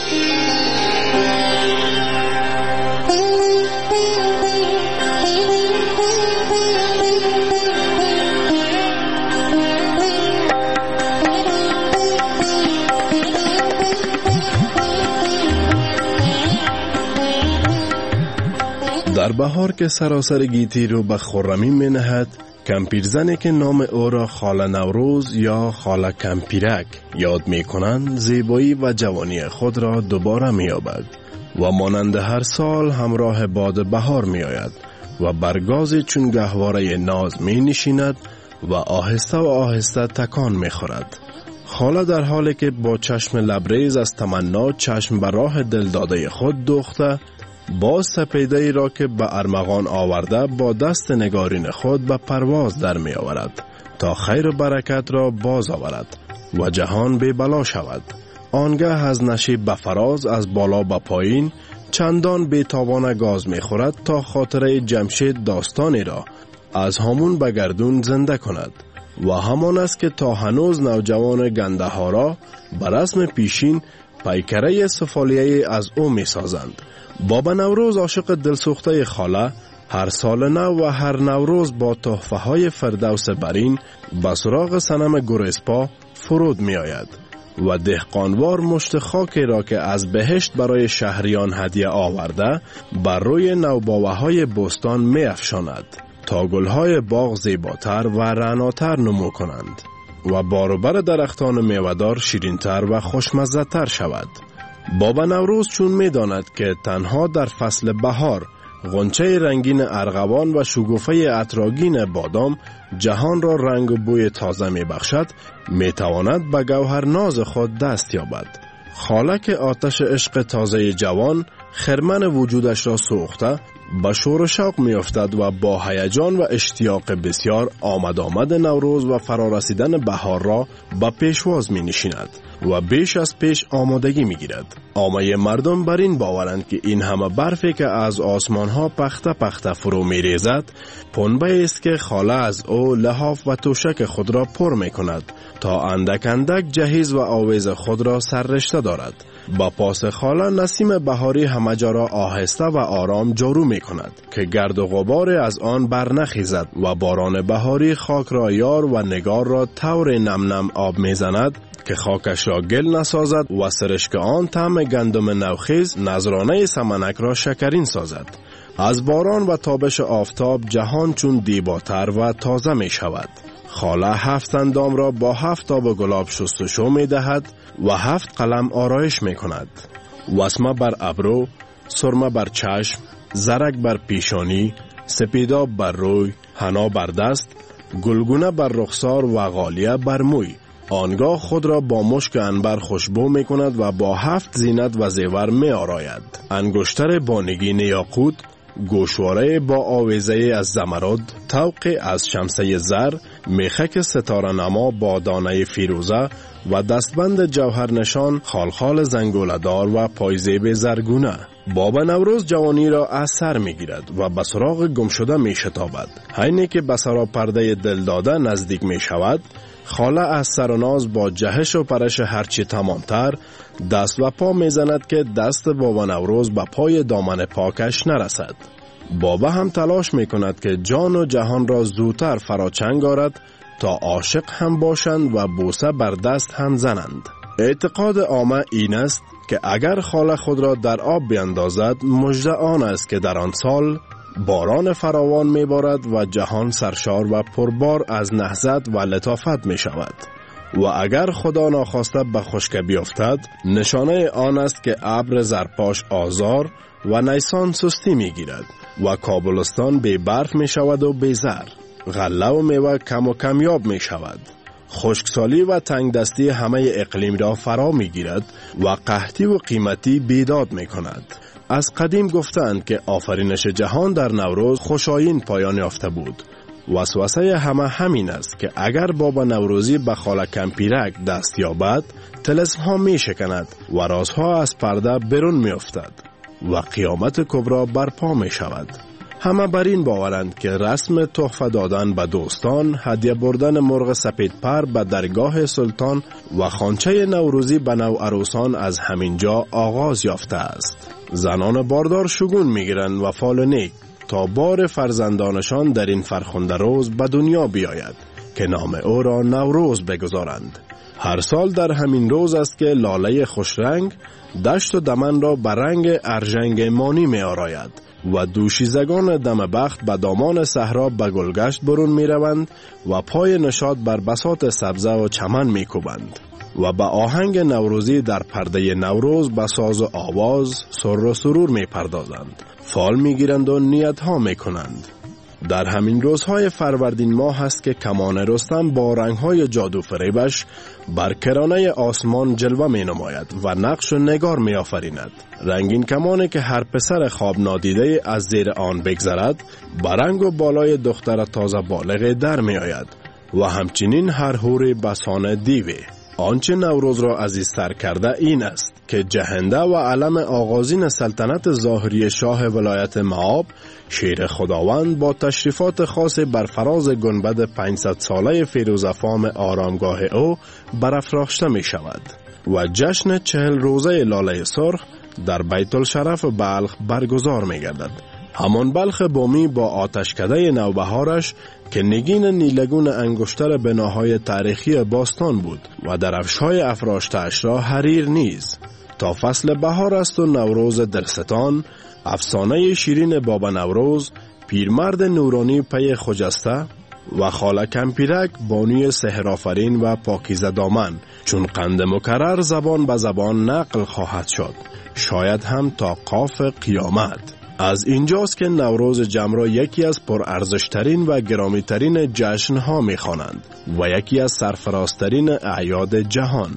در بهار که سراسر گیتی رو به خرمی می نهد، کمپیرزنی که نام او را خاله نوروز یا خاله کمپیرک یاد می کنند زیبایی و جوانی خود را دوباره می یابد و مانند هر سال همراه باد بهار می آید و برگازی چون گهواره ناز می نشیند و آهسته و آهسته تکان می خورد. خاله در حالی که با چشم لبریز از تمنا چشم به راه دلداده خود دوخته، باز سپیده ای را که به ارمغان آورده با دست نگارین خود به پرواز در می آورد تا خیر و برکت را باز آورد و جهان بی بلا شود. آنگه از نشیب به فراز از بالا به پایین چندان بی تاوان گاز می خورد تا خاطره جمشید داستانی را از همون به گردون زنده کند و همان است که تا هنوز نوجوان گنده ها را به رسم پیشین پیکره سفالیه از او می سازند. بابا نوروز عاشق دلسوخته خاله هر سال نو و هر نوروز با تحفه های فردوس برین به سراغ صنم گورسپا فرود می آید و دهقانوار مشت خاکی را که از بهشت برای شهریان هدیه آورده بر روی نوباوه های بستان می افشاند تا گلهای باغ زیباتر و رعناتر نمو کنند و باروبر درختان میوه‌دار شیرینتر و خوشمزه‌تر شود. بابا نوروز چون می داند که تنها در فصل بهار غنچه رنگین ارغوان و شگوفه عطرآگین بادام جهان را رنگ و بوی تازه می بخشد، می تواند به گوهرناز خود دست یابد. خاله که آتش عشق تازه جوان خرمن وجودش را سوخته به شور و شوق می افتد و با هیجان و اشتیاق بسیار آمد آمد نوروز و فرارسیدن بهار را به پیشواز می نشیند و بیش از پیش آمادگی می گیرد. عامه مردم بر این باورند که این همه برفی که از آسمان ها پخته پخته فرو می ریزد پنبه است که خاله از او لحاف و توشک خود را پر می کند تا اندک اندک جهیز و آویز خود را سررشته دارد. با پاس خاله نسیم بهاری همه جا را آهسته و آرام جارو می کند که گرد و غبار از آن برنخیزد و باران بهاری خاک را یار و نگار را طور نم نم آب می زند که خاکش را گل نسازد و سرشک آن طعم گندم نوخیز نذرانه سمنک را شکرین سازد. از باران و تابش آفتاب جهان چون دیباتر و تازه می شود. خاله هفت اندام را با هفت تاب گلاب شستشو می دهد و هفت قلم آرایش می کند. وسمه بر ابرو، سرمه بر چشم، زرک بر پیشانی، سپیداب بر روی، حنا بر دست، گلگونه بر رخسار و غالیه بر موی. آنگاه خود را با مشک عنبر خوشبو می کند و با هفت زینت و زیور می آراید. انگشتر با نگین یاقوت، گوشواره با آویزه از زمرد، طوق از شمسه زر، میخک ستاره نما با دانه فیروزه و دستبند جوهر نشان خالخال زنگولدار و پایزیب زرگونه. بابا نوروز جوانی را از سر می گیرد و به سراغ گم شده می شتابد. حینی که به سرا پرده دل داده نزدیک می شود، خاله از سر و ناز با جهش و پرش هرچی تمامتر دست و پا می زند که دست بابا نوروز به پای دامن پاکش نرسد. بابا هم تلاش می کند که جان و جهان را زودتر فراچنگ آرد تا عاشق هم باشند و بوسه بر دست هم زنند. اعتقاد عامه این است که اگر خاله خود را در آب بیندازد مژده آن است که در آن سال باران فراوان می بارد و جهان سرشار و پربار از نهضت و لطافت می شود و اگر خدا ناخواسته به خشکی بیفتد نشانه آن است که ابر زرپاش آزار و نیسان سستی می گیرد و کابلستان بی برف می شود و بی زر. غله و میوه کم و کمیاب می شود. خشکسالی و تنگ دستی همه اقلیم را فرا می گیرد و قحطی و قیمتی بیداد می کند. از قدیم گفتند که آفرینش جهان در نوروز خوشایند پایان یافته بود. وسوسه همه همین است که اگر بابا نوروزی به خاله کمپیرک دست یابد طلسم ها می شکند و رازها از پرده برون می افتد و قیامت کبرا برپا می شود. همه بر این باورند که رسم تحفه دادن به دوستان، هدیه بردن مرغ سپید پر به درگاه سلطان و خوانچه نوروزی به نو عروسان از همین جا آغاز یافته است. زنان باردار شگون میگیرند و فال نیک تا بار فرزندانشان در این فرخنده روز به دنیا بیاید که نام او را نوروز بگذارند. هر سال در همین روز است که لاله خوشرنگ دشت و دمن را به رنگ ارژنگ مانی می آراید و دوشیزگان دم بخت به دامان صحرا به گلگشت برون می روند و پای نشاط بر بساط سبزه و چمن می کوبند و به آهنگ نوروزی در پرده نوروز به ساز و آواز سر و سرور می پردازند، فال می گیرند و نیت ها می کنند. در همین روزهای فروردین ماه است که کمان رستم با رنگهای جادو فریبش بر کرانه آسمان جلوه می نماید و نقش و نگار می آفریند. رنگین کمانی که هر پسر خواب نادیده از زیر آن بگذرد بر رنگ و بالای دختر تازه بالغ در می آید و همچنین هر حوری بسان دیوی. آنچه نوروز را عزیزتر کرده این است که جهنده و علم آغازین سلطنت ظاهری شاه ولایت معاب شیر خداوند با تشریفات خاص بر فراز گنبد پانصد ساله فیروزفام آرامگاه او برافراشته می شود و جشن چهل روزه لاله سرخ در بیت الشرف بلخ برگزار می گردد. همان بلخ بامی با آتشکده نوبهارش که نگین نیلگون انگشتر بناهای تاریخی باستان بود و درفش‌های افراشته‌اش را حریر نیز. تا فصل بهار است و نوروز دلستان، افسانه شیرین بابا نوروز، پیرمرد نورانی پی خجسته و خاله کمپیرک بانوی سحرآفرین و پاکیزه دامن چون قند مکرر زبان به زبان نقل خواهد شد، شاید هم تا قاف قیامت. از اینجاست که نوروز جمع را یکی از پرارزشترین و گرامیترین جشنها می خوانند و یکی از سرفرازترین اعیاد جهان.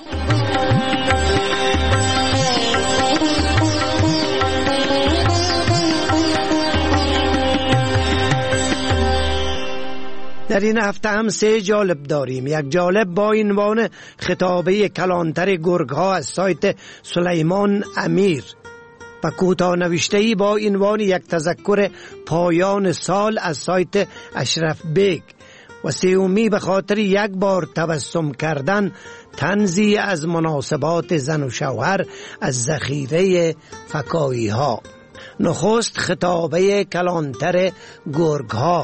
در این هفته هم سه جالب داریم. یک جالب با عنوان خطابه کلانتر گرگ‌ها از سایت سلیمان امیر و کوتاه نوشته‌ای با عنوان یک تذکر پایان سال از سایت اشرف بیگ و سومی به خاطر یک بار تبسم کردن طنزی از مناسبات زن و شوهر از ذخیره فکایی ها. نخست خطابه کلانتر گرگ‌ها.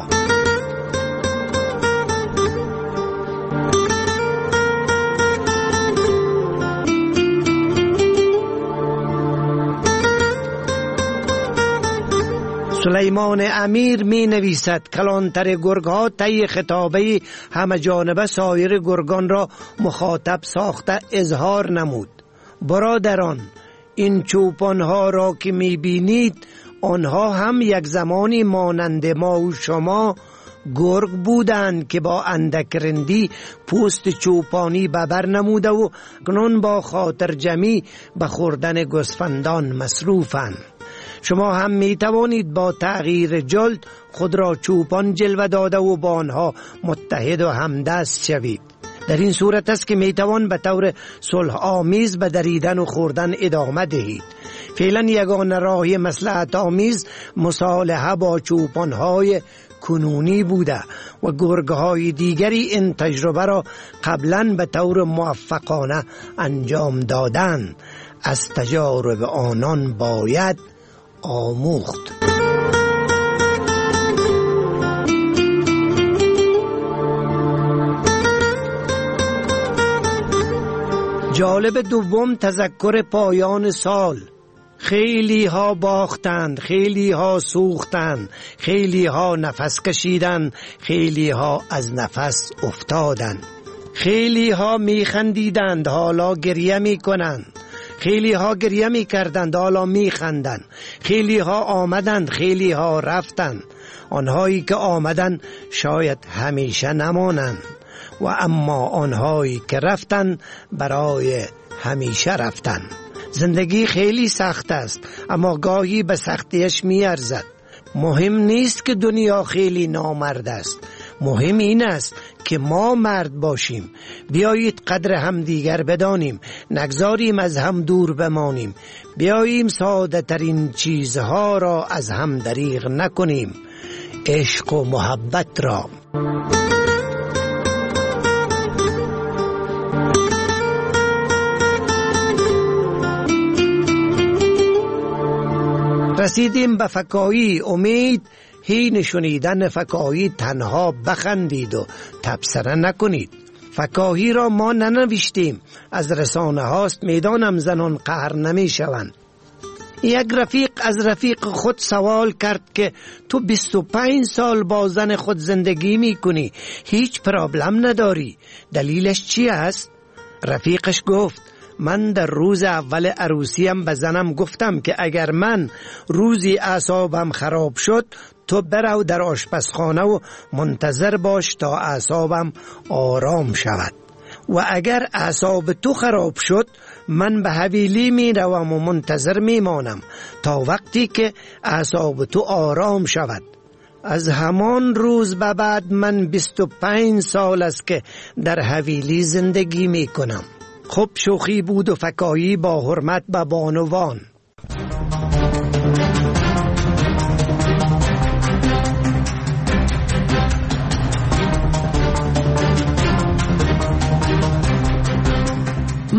سلیمان امیر می نویسد کلانتر گرگ‌ها طی خطابه همه جانبه سایر گرگان را مخاطب ساخته اظهار نمود: برادران، این چوپانها را که می بینید آنها هم یک زمانی مانند ما و شما گرگ بودند که با اندک رندی پوست چوپانی ببر نموده و کنون با خاطر جمعی به خوردن گوسفندان مصروفند. شما هم می توانید با تغییر جلد خود را چوپان جلوه داده و با آنها متحد و همدست شوید. در این صورت است که می توان به طور صلح آمیز به دریدن و خوردن ادامه دهید. فعلا یگانه راهی مصلحت آمیز مصالحه با چوپانهای کنونی بوده و گرگهای دیگری این تجربه را قبلا به طور موفقانه انجام دادند. از تجارب آنان باید آموخت. جالب دوم تذکر پایان سال. خیلی ها باختند، خیلی ها سوختند، خیلی ها نفس کشیدند، خیلی ها از نفس افتادند. خیلی ها می خندیدند، حالا گریه می کنند. خیلی ها گریه می کردند، حالا می خندند. خیلی ها آمدند، خیلی ها رفتند. آنهایی که آمدند شاید همیشه نمانند و اما آنهایی که رفتند برای همیشه رفتند. زندگی خیلی سخت است، اما گاهی به سختیش می ارزد. مهم نیست که دنیا خیلی نامرد است، مهم این است که ما مرد باشیم. بیایید قدر هم دیگر بدانیم، نگذاریم از هم دور بمانیم. بیاییم ساده ترین چیزها را از هم دریغ نکنیم، عشق و محبت را. رسیدیم به فکایی. امید هین شنیدن فکاهی تنها بخندید و تبصره نکنید. فکاهی را ما ننوشتیم، از رسانه هاست. میدانم زنان قهر نمی شوند. یک رفیق از رفیق خود سوال کرد که تو بیست و پنج سال با زن خود زندگی می کنی، هیچ پرابلم نداری، دلیلش چی است؟ رفیقش گفت من در روز اول عروسیم به زنم گفتم که اگر من روزی اعصابم خراب شد تو برو در آشپزخانه و منتظر باش تا اعصابم آرام شود، و اگر اعصاب تو خراب شد من به حویلی می روم و منتظر می مانم تا وقتی که اعصاب تو آرام شود. از همان روز به بعد من بیست و پنج سال است که در حویلی زندگی می کنم. خب شوخی بود و فکایی با حرمت به بانوان.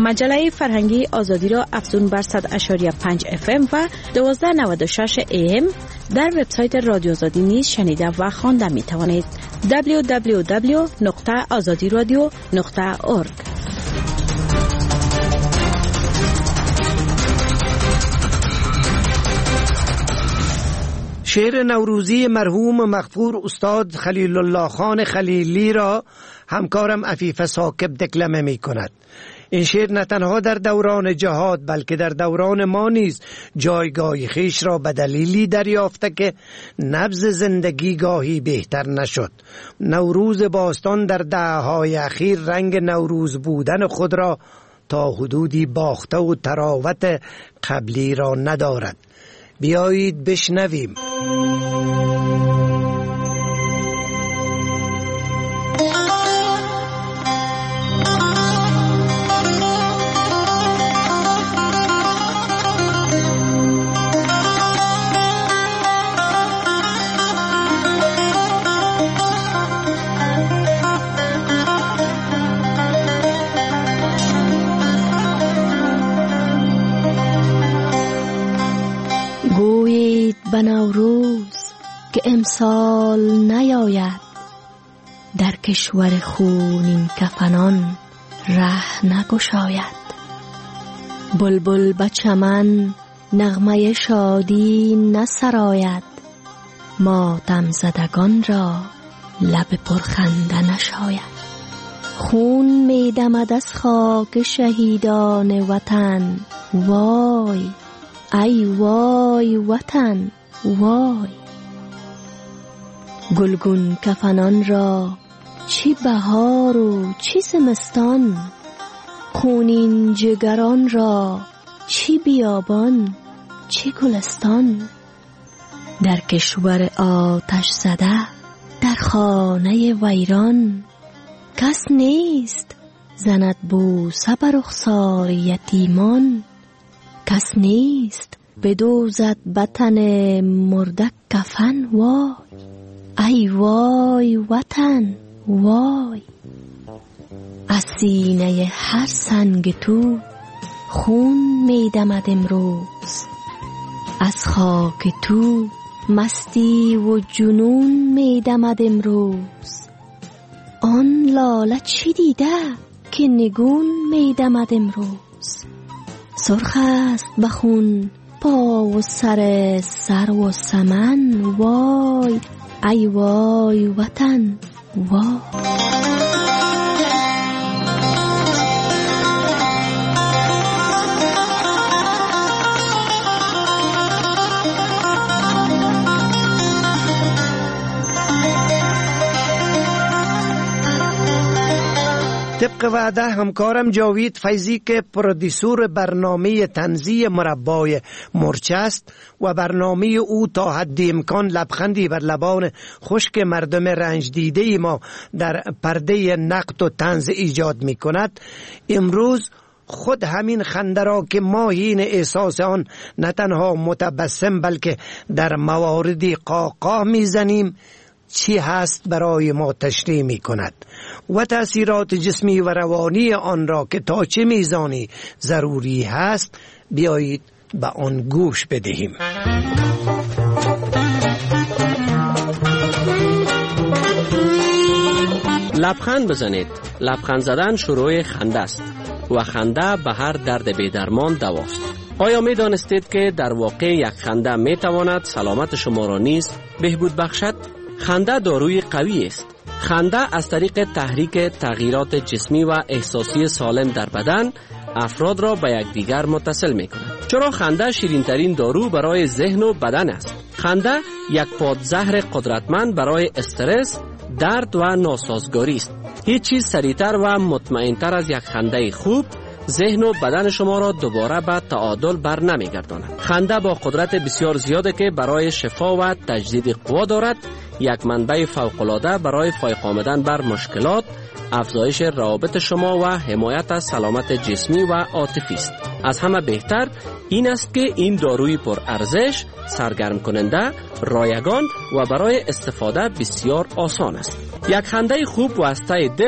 مجله فرهنگی آزادی را افزون بر صد و پنج اف ام و دوازده نود و شش ای ام در وبسایت رادیو آزادی نیز شنیده و خوانده می توانید. دبلیو دبلیو دبلیو نقطه آزادی رادیو نقطه اورگ. شعر نوروزی مرحوم مغفور استاد خلیل الله خان خلیلی را همکارم عفیف ثاقب دکلمه می کند. این شعر نه تنها در دوران جهاد بلکه در دوران ما نیز جایگاه خیش را به دلیلی دریافته که نبض زندگی گاهی بهتر نشد. نوروز باستان در دهه‌های اخیر رنگ نوروز بودن خود را تا حدودی باخته و تراوت قبلی را ندارد. بیایید بشنویم. به نوروز که امسال نیاید، در کشور خونین کفنان ره نگشاید. بلبل به چمن نغمه شادی نسراید، ماتم زدگان را لب پرخنده نشاید. خون می دمد از خاک شهیدان وطن، وای ای وای وطن وای. گلگون کفنان را چی بهار و چی زمستان، خونین جگران را چی بیابان چی گلستان. در کشور آتش زده در خانه ویران، کس نیست زند بوسه بر رخسار یتیمان. کس نیست بدوزد بطن مرده کفن، وای ای وای وطن وای. از سینه هر سنگ تو خون می دمد امروز، از خاک تو مستی و جنون می دمد امروز. آن لاله چی دیده که نگون می دمد امروز. سرخ است بخون پا و سر سر و سمن، وای ای وای وطن وای. طبق وعده همکارم جاوید فیضی که پرودیسور برنامه طنزی مربای مرچ است و برنامه او تا حد امکان لبخندی بر لبان خشک مردم رنج دیده ما در پرده نقد و طنز ایجاد می کند، امروز خود همین خنده را که ما حین احساس آن نه تنها متبسم بلکه در مواردی قاقاه میزنیم چی هست برای ما تشریح می کند و تأثیرات جسمی و روانی آن را که تا چه میزانی ضروری هست بیایید به آن گوش بدهیم. لبخند بزنید. لبخند زدن شروع خنده است و خنده به هر درد بی‌درمان دواست. آیا می دانستید که در واقع یک خنده می تواند سلامت شما را نیز بهبود بخشد؟ خنده داروی قوی است. خنده از طریق تحریک تغییرات جسمی و احساسی سالم در بدن افراد را به یکدیگر متصل می کند. چرا خنده شیرین ترین دارو برای ذهن و بدن است. خنده یک پادزهر قدرتمند برای استرس، درد و ناسازگاری است. هیچ چیز سریعتر و مطمئنتر از یک خنده خوب ذهن و بدن شما را دوباره به تعادل بر نمیگرداند. خنده با قدرت بسیار زیاده که برای شفا و تجدید قوا دارد. یک منبع فوق‌العاده برای فایق آمدن بر مشکلات، افزایش روابط شما و حمایت از سلامت جسمی و عاطفی است. از همه بهتر این است که این داروی پر ارزش، سرگرم کننده، رایگان و برای استفاده بسیار آسان است. یک خنده خوب واسطه دل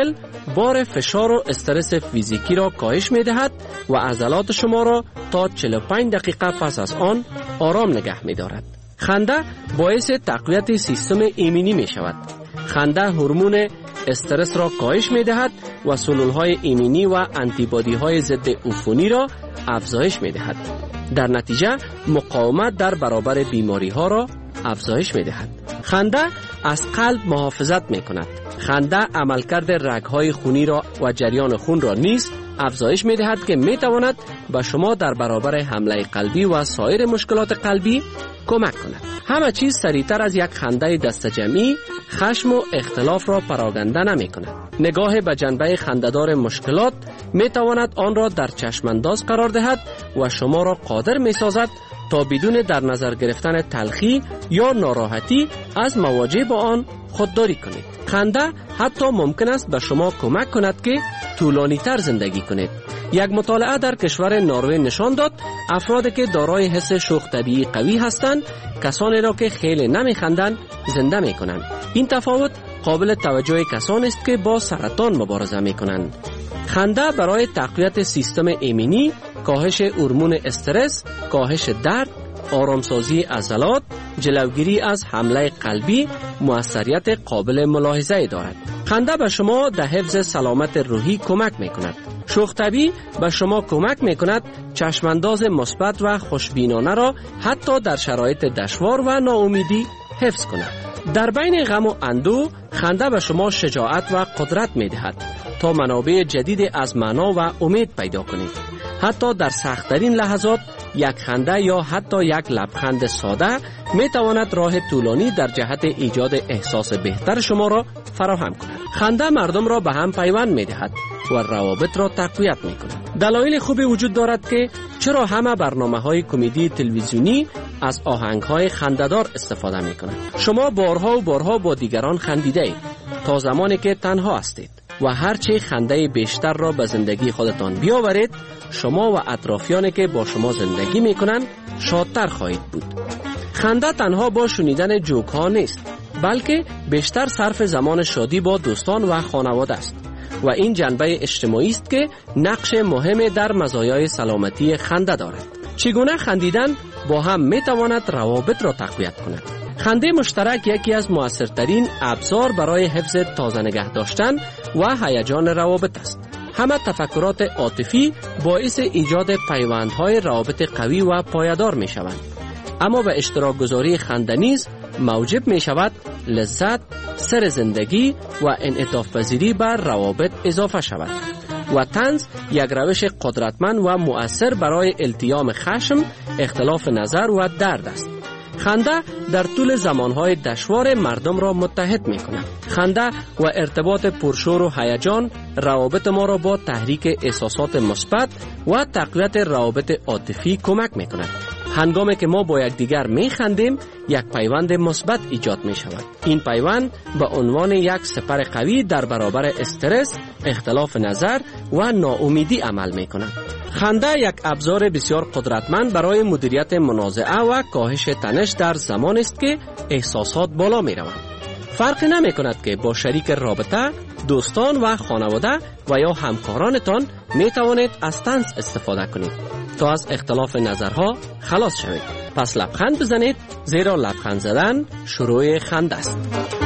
بار فشار و استرس فیزیکی را کاهش می دهد و عضلات شما را تا چهل و پنج دقیقه پس از آن آرام نگه می دارد. خنده باعث تقویت سیستم ایمنی می شود. خنده هورمون استرس را کاهش می دهد و سلولهای ایمنی و آنتیبادی های ضد عفونی را افزایش می دهد. در نتیجه مقاومت در برابر بیماری ها را افزایش می دهد. خنده از قلب محافظت می کند. خنده عملکرد رگ‌های خونی را و جریان خون را نیز افزایش می دهد که می تواند به شما در برابر حمله قلبی و سایر مشکلات قلبی کمک کند. همه چیز سریعتر از یک خنده دست جمعی خشم و اختلاف را پراکنده نمی کند. نگاه به جنبه خنده‌دار مشکلات می تواند آن را در چشمانداز قرار دهد و شما را قادر می سازد تا بدون در نظر گرفتن تلخی یا ناراحتی از مواجهه با آن خودداری کنید. خنده حتی ممکن است به شما کمک کند که طولانی تر زندگی کنید. یک مطالعه در کشور نروژ نشان داد افرادی که دارای حس شوخ طبیعی قوی هستند کسانی را که خیلی نمیخندند زنده میکنند. این تفاوت قابل توجه کسانی است که با سرطان مبارزه میکنند. خنده برای تقویت سیستم ایمنی، کاهش هورمون استرس، کاهش درد، آرامسازی عضلات، جلوگیری از حمله قلبی موثریت قابل ملاحظه دارد. خنده به شما در حفظ سلامت روحی کمک میکند. شوخ طبیعی به شما کمک میکند چشمانداز مثبت و خوشبینانه را حتی در شرایط دشوار و ناامیدی حفظ کند. در بین غم و اندوه خنده به شما شجاعت و قدرت میدهد تا منابع جدید از معنا و امید پیدا کنید. حتی در سخت‌ترین لحظات یک خنده یا حتی یک لبخند ساده می تواند راه طولانی در جهت ایجاد احساس بهتر شما را فراهم کند. خنده مردم را به هم پیوند می دهد و روابط را تقویت می کند. دلایل خوبی وجود دارد که چرا همه برنامه‌های کمدی تلویزیونی از آهنگ‌های خنده‌دار استفاده می کنند. شما بارها و بارها با دیگران خندیده اید تا زمانی که تنها هستید و هرچه خنده بیشتر را به زندگی خودتان بیاورید شما و اطرافیانی که با شما زندگی میکنند شادتر خواهید بود. خنده تنها با شنیدن جوک ها نیست بلکه بیشتر صرف زمان شادی با دوستان و خانواده است و این جنبه اجتماعی است که نقش مهمی در مزایای سلامتی خنده دارد. چگونه خندیدن با هم میتواند روابط را تقویت کند؟ خنده مشترک یکی از مؤثرترین ابزار برای حفظ تازه نگه داشتن و هیجان روابط است. همه تفکرات عاطفی باعث ایجاد پیوندهای روابط قوی و پایدار می شوند. اما به اشتراک گذاری خنده نیز موجب می شود لذت، سر زندگی و انعطاف پذیری بر روابط اضافه شود و طنز یک روش قدرتمند و مؤثر برای التیام خشم، اختلاف نظر و درد است. خنده در طول زمانهای دشوار مردم را متحد می کند. خنده و ارتباط پرشور و هیجان روابط ما را با تحریک احساسات مثبت و تقویت روابط عاطفی کمک می کند. هنگامی که ما با یکدیگر می خندیم یک پیوند مثبت ایجاد می شود. این پیوند به عنوان یک سپر قوی در برابر استرس، اختلاف نظر و ناامیدی عمل می کند. خنده یک ابزار بسیار قدرتمند برای مدیریت منازعه و کاهش تنش در زمان است که احساسات بالا می روند. فرقی نمی کند که با شریک رابطه، دوستان و خانواده و یا همکارانتان می توانید از طنز استفاده کنید تا از اختلاف نظرها خلاص شوید. پس لبخند بزنید، زیرا لبخند زدن شروع خنده است.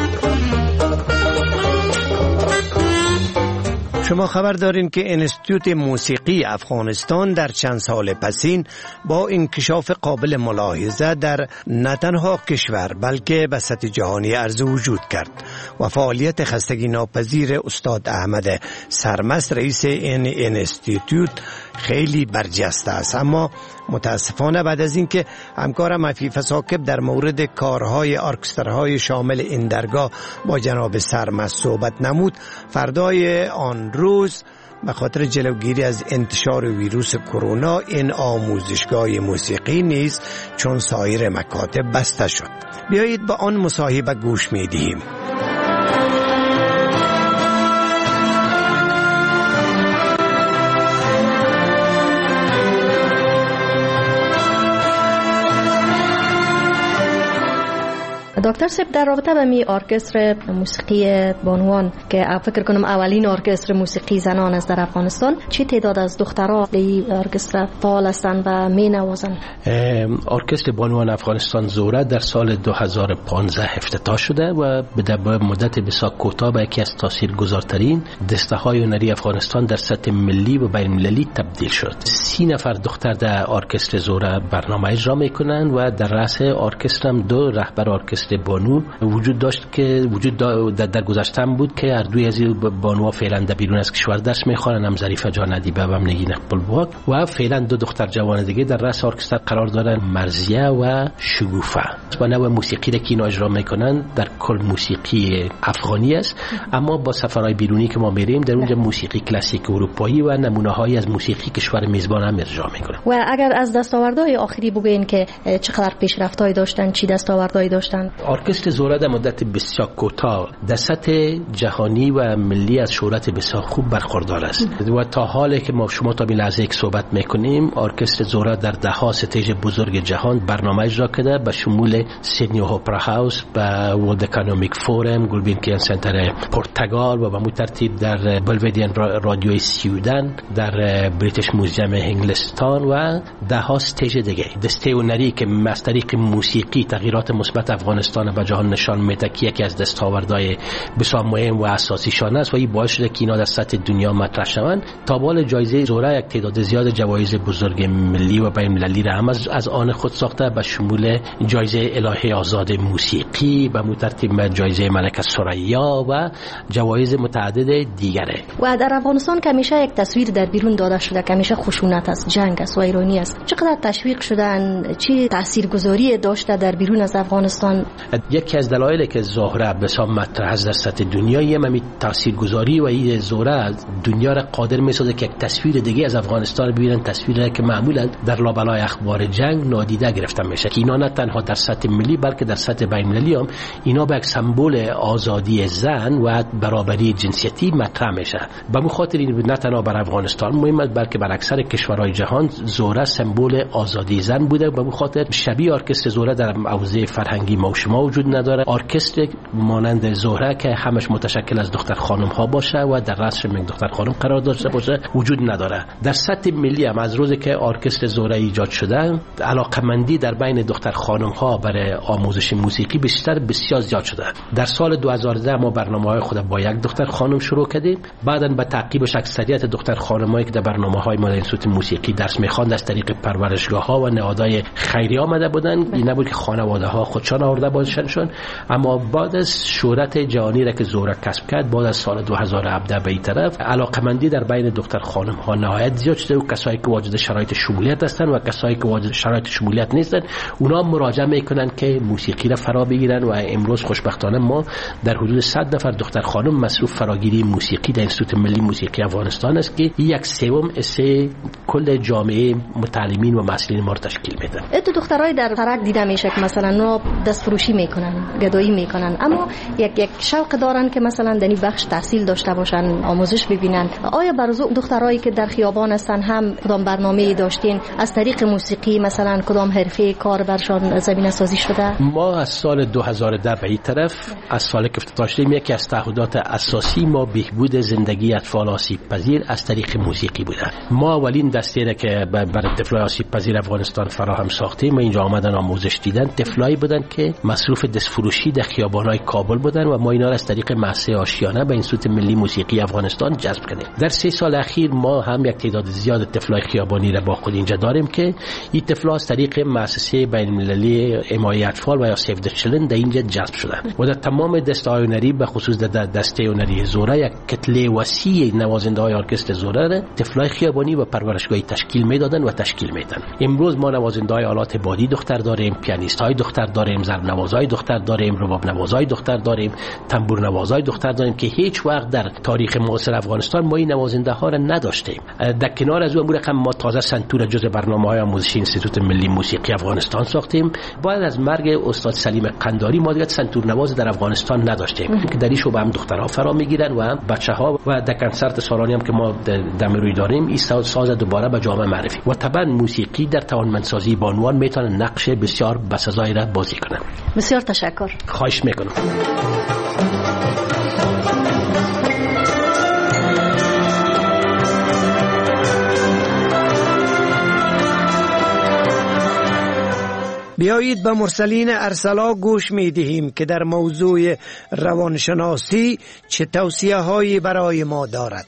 شما خبر دارین که انستیتوت موسیقی افغانستان در چند سال پسین با انکشاف قابل ملاحظه در نه تنها کشور بلکه به سطح جهانی عرض وجود کرد و فعالیت خستگی ناپذیر استاد احمد سرمست رئیس این انستیتوت خیلی برجسته است. اما متاسفانه بعد از اینکه همکارم عفیف ثاقب در مورد کارهای ارکسترهای شامل این درگاه با جناب سرمست صحبت نمود، فردای آن روز به خاطر جلوگیری از انتشار ویروس کرونا این آموزشگاه موسیقی نیز چون سایر مکاتب بسته شد. بیایید با آن مصاحبه گوش می‌دهیم. دکتر سب، در رابطه با می ارکستر موسیقی بانوان که فکر کنم اولین ارکستر موسیقی زنان است در افغانستان، چی تعداد از دخترها این ارکستر فعال هستند و می نوازند؟ ارکستر بانوان افغانستان زوره در سال دو هزار و پانزده افتتاح شده و به مدت بسیار کوتاه به یکی از تاثیرگذارترین دسته های هنری افغانستان در سطح ملی و بین المللی تبدیل شد. سی نفر دختر در ارکستر زوره برنامه اجرا میکنند و در رأس ارکستر هم دو رهبر ارکستر بانو وجود داشت که وجود در, در گذشته بود که هر دوی از بانوها فعلا در بیرون از کشور درس میخوانند، هم ظریفه جان ادیبه و هم نگین اقبالباغ، و فعلا دو دختر جوان دیگه در رأس ارکستر قرار دارن، مرزیه و شگوفه. با نوع موسیقی که اینا اجرا میکنن در کل موسیقی افغانی است، اما با سفرهای بیرونی که ما میریم در اونجا موسیقی کلاسیک اروپایی و نمونه‌هایی از موسیقی کشور میزبان هم اجرا میکنن. و اگر از دستاوردهای آخری بگوین که چقدر پیشرفت‌هایی داشتن، چی دستاوردهایی داشتن؟ ارکستر زوره در مدت بسیار کوتاه در سطح جهانی و ملی از شهرت بسیار خوب برخوردار است و تا حالی که ما شما تا این لحظه یک صحبت میکنیم ارکستر زوره در ده ها استیج بزرگ جهان برنامه اجرا کرده به شمول سیدنی اپرا هاوس، به ورلد اکونومیک فورم، گولبینکن سنتر پرتغال و به ترتیب در بلودیان رادیوی سویدن، در بریتیش موزیم انگلستان و ده ها استیج دیگه. دسته هنری که از طریق موسیقی تغییرات مثبت افغانستان به جهان نشان میده که یکی از دستاوردهای بسیار مهم و اساسیشان است و این باعث شده که اینا در سطح دنیا مطرح شوند. تا بال جایزه زوره یک تعداد زیاد جوایز بزرگ ملی و بین المللی را هم از آن خود ساخته، به شمول جایزه الهه آزاد موسیقی، به ترتیب جایزه ملکه ثریا و جوایز متعدد دیگره. و در افغانستان که همیشه یک تصویر در بیرون داده شده که همیشه خشونت است، جنگ است و ایرانی است، چقدر تشویق شدن، چی تاثیرگذاری داشته در بیرون از افغانستان؟ یکی از دلایلی که ظاهرا بسیار مطرح است در سطح دنیا همین تاثیرگذاری و این زوره دنیا را قادر می‌سازه که یک تصویر دیگه از افغانستان ببینن، تصویری که معمولا در لابلای اخبار جنگ نادیده گرفته میشه که اینا نه تنها در سطح ملی بلکه در سطح بین المللی هم اینا به یک سمبل آزادی زن و برابری جنسیتی مطرح میشه. به همین خاطر این نه تنها بر افغانستان مهم است بلکه بر اکثر کشورهای جهان زوره سمبل آزادی زن بوده. به همین خاطر شبیه ارکستر زوره در حوزه فرهنگی ما و شما وجود نداره. ارکستر مانند زوره که همش متشکل از دختر خانم ها باشه و در رأسش یک دختر خانم قرار داشته باشه وجود نداره. در سطح ملی هم از روزی که ارکستر زوره ایجاد شده علاقمندی در بین دختر خانم ها برای آموزش موسیقی بیشتر بسیار زیاد شده. در سال دو هزار و ده ما برنامه‌های خود با یک دختر خانم شروع کردیم، بعداً به تعقیبش اکثریت دختر خانمایی که در برنامه‌های ما در انستیتوت موسیقی درس می‌خواند از طریق پرورشگاه‌ها و نهادهای خیریه آمده بودند. این نبود که خانواده‌ها خودشان آورده باشند، اما بعد از شهرت جهانی را که زوره کسب کرد بعد از سال دو هزار و هفده به این طرف علاقمندی در بین دختر خانم‌ها نهایت زیاد شده و کسایی که واجد شرایط شمولیت هستند و کسایی که واجد شرایط شمولیت نیستند اونا مراجعه می‌کنند که موسیقی را فرا بگیرن و امروز خوشبختانه ما در حدود صد نفر دختر خانم مصروف فراگیری موسیقی در انستیتوت ملی موسیقی افغانستان است که یک سوم از کل جامعه متعلمین و مسئولین ما را تشکیل میدن. تو دخترای در فرق دیده میشه که مثلا اونا دست فروشی میکنن، گدایی میکنن، اما یک یک شوق دارن که مثلا در این بخش تحصیل داشته باشن، آموزش ببینن. آیا برای دخترایی که در خیابان هستن هم کدام برنامه‌ای داشتین از طریق موسیقی مثلا کدام حرفه کار برشان زمینه سازی شده؟ ما از سال دو هزار و ده به این طرف از سال که افتتاح شدیم یکی از تعهدات اساسی ما بهبود زندگی اطفال آسیب پذیر از طریق موسیقی بوده. ما اولین دسته را که برای طفلای آسیب پذیر افغانستان فراهم ساختیم و اینجا آمدن آموزش دیدن طفلایی بودن که مصروف دست فروشی در خیابان‌های کابل بودن و ما اینا را از طریق مؤسسه آشیانه به انستیتوت ملی موسیقی افغانستان جذب کردیم. در سه سال اخیر ما هم یک تعداد زیاد طفلای خیابانی را با خود اینجا داریم که این طفلا از طریق مؤسسه بین‌المللی حمایت اطفال و یا سیو د چیلدرن در اینجا جذب شدن و در تمام دسته‌های هنری به خصوص در دسته هنری زوره یک کتله وسیع نوازنده‌های ارکستر زوره را طفلای خیابانی و پرورشگاهی تشکیل میدادن و تشکیل میدن. امروز ما نوازنده‌های آلات بادی دختر داریم، پیانیست‌های دختر داریم، ضرب نوازهای دختر داریم، رباب نوازهای دختر داریم، تنبور نوازهای دختر داریم که هیچ وقت در تاریخ معاصر افغانستان ما این نوازنده‌ها را نداشتیم. در کنار از اون امور هم ما تازه سنتور جزء برنامه‌های آموزشی انستیتوت ملی موسیقی افغانستان ساختیم. بعد از مرگ استاد سلیم قنداری ما دیگه سنتور نواز در افغانستان نداشتیم که در این شعبه هم دخترها فرا میگیرن و بچه‌ها و در کنسرت سالانه هم که ما دمیروی داریم این ساز دوباره به جامعه معرفی و طبعا موسیقی در توانمندسازی بانوان میتونه نقش بسیار بسزایی را بازی کنه. بسیار تشکر. خواهش میکنم. بیایید به مرسلین ارسلا گوش می دهیم که در موضوع روانشناسی چه توصیه هایی برای ما دارد.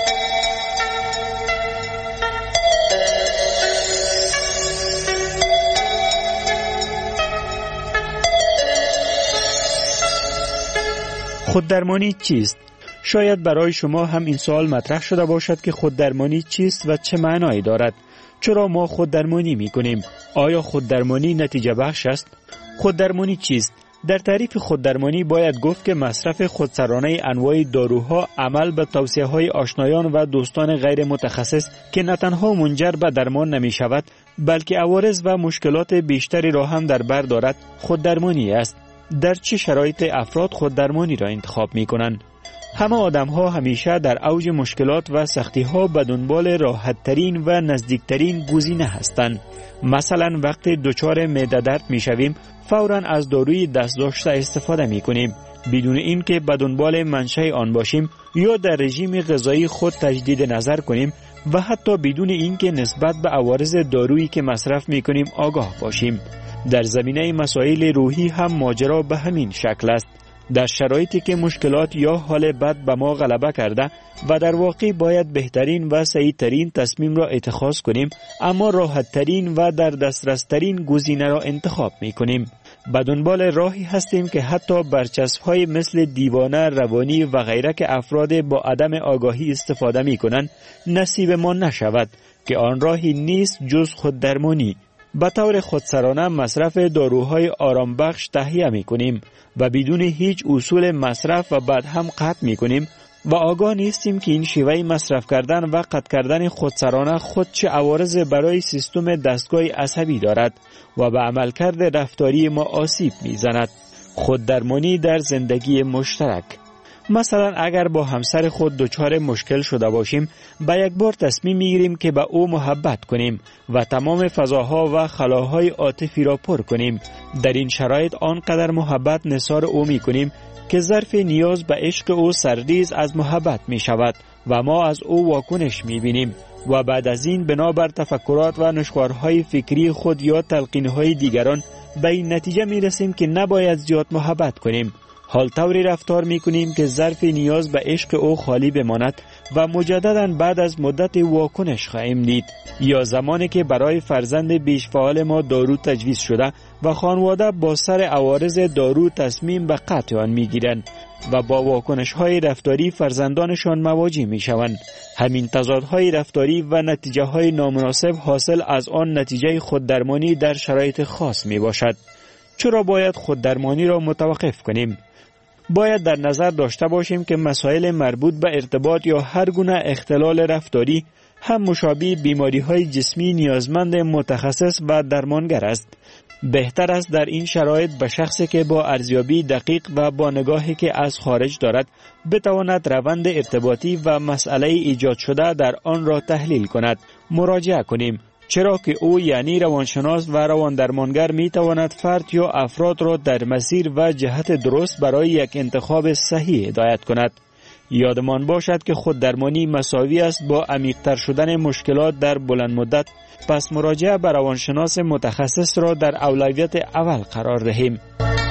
خوددرمانی چیست؟ شاید برای شما هم این سوال مطرح شده باشد که خوددرمانی چیست و چه معنایی دارد؟ چرا ما خوددرمانی می کنیم؟ آیا خوددرمانی نتیجه بخش است؟ خوددرمانی چیست؟ در تعریف خوددرمانی باید گفت که مصرف خودسرانه انواع داروها عمل به توصیه‌های آشنایان و دوستان غیر متخصص که نه تنها منجر به درمان نمی شود بلکه عوارض و مشکلات بیشتری را هم در بر دارد خوددرمانی است. در چه شرایط افراد خوددرمانی را انتخاب می کنند؟ همه آدم ها همیشه در اوج مشکلات و سختی ها به دنبال راحت ترین و نزدیک ترین گزینه هستند. مثلا وقتی دچار معده درد می شویم فوراً از داروی دستداشته استفاده می کنیم بدون اینکه به دنبال منشأ آن باشیم یا در رژیم غذایی خود تجدید نظر کنیم و حتی بدون اینکه نسبت به عوارض دارویی که مصرف می کنیم آگاه باشیم. در زمینه مسائل روحی هم ماجرا به همین شکل است. در شرایطی که مشکلات یا حال بد به ما غلبه کرده و در واقع باید بهترین و صحیح ترین تصمیم را اتخاذ کنیم اما راحت ترین و در دسترس ترین گزینه را انتخاب می کنیم. به دنبال راهی هستیم که حتی برچسب های مثل دیوانه، روانی و غیره که افراد با عدم آگاهی استفاده می کنند نصیب ما نشود که آن راهی نیست جز خوددرمانی. به طور خودسرانه مصرف داروهای آرامبخش تهیه می کنیم و بدون هیچ اصول مصرف و بعد هم قطع می کنیم و آگاه نیستیم که این شیوه مصرف کردن و قطع کردن خودسرانه خود چه عوارض برای سیستم دستگاه عصبی دارد و به عملکرد رفتاری ما آسیب می زند. خوددرمانی در زندگی مشترک. مثلا اگر با همسر خود دچار مشکل شده باشیم با یک بار تصمیم میگیریم که به او محبت کنیم و تمام فضاها و خلاهای عاطفی را پر کنیم. در این شرایط آنقدر محبت نثار او می کنیم که ظرف نیاز به عشق او سرریز از محبت می شود و ما از او واکنش می بینیم و بعد از این بنابر تفکرات و نشخوارهای فکری خود یا تلقینهای دیگران به این نتیجه می رسیم که نباید زیاد محبت کنیم. حال طوری رفتار می کنیم که ظرف نیاز به عشق او خالی بماند و مجددا بعد از مدت واکنش خواهیم دید. یا زمانی که برای فرزند بیش فعال ما دارو تجویز شده و خانواده با سر عوارض دارو تصمیم به قطع آن می گیرند و با واکنش های رفتاری فرزندانشان مواجه می شوند. همین تضادهای رفتاری و نتیجه های نامناسب حاصل از آن نتیجه خوددرمانی در شرایط خاص می باشد. چرا باید خوددرمانی را متوقف کنیم؟ باید در نظر داشته باشیم که مسائل مربوط به ارتباط یا هر گونه اختلال رفتاری هم مشابه بیماری‌های جسمی نیازمند متخصص و درمانگر است. بهتر است در این شرایط به شخصی که با ارزیابی دقیق و با نگاهی که از خارج دارد بتواند روند ارتباطی و مسئله ایجاد شده در آن را تحلیل کند مراجعه کنیم، چرا که او یعنی روانشناس و رواندرمانگر می تواند فرد یا افراد را در مسیر و جهت درست برای یک انتخاب صحیح هدایت کند. یادمان باشد که خوددرمانی مساوی است با عمیق‌تر شدن مشکلات در بلند مدت، پس مراجعه به روانشناس متخصص را در اولویت اول قرار دهیم.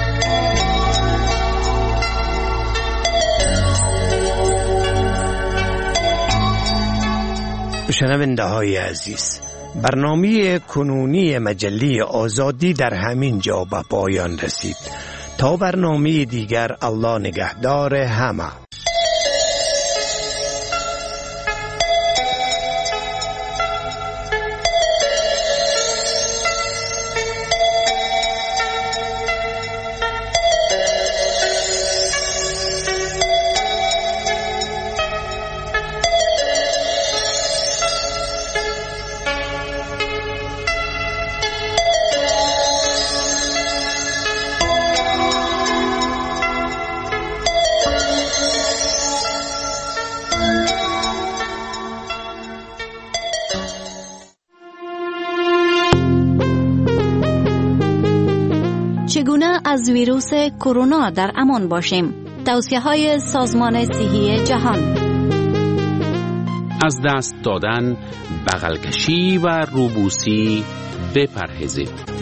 شنونده های عزیز، برنامه کنونی مجله آزادی در همین جا به پایان رسید. تا برنامه دیگر، الله نگهدار همه. از ویروس کرونا در امان باشیم. توصیه های سازمان صحی جهان: از دست دادن، بغل کشی و روبوسی بپرهیزید.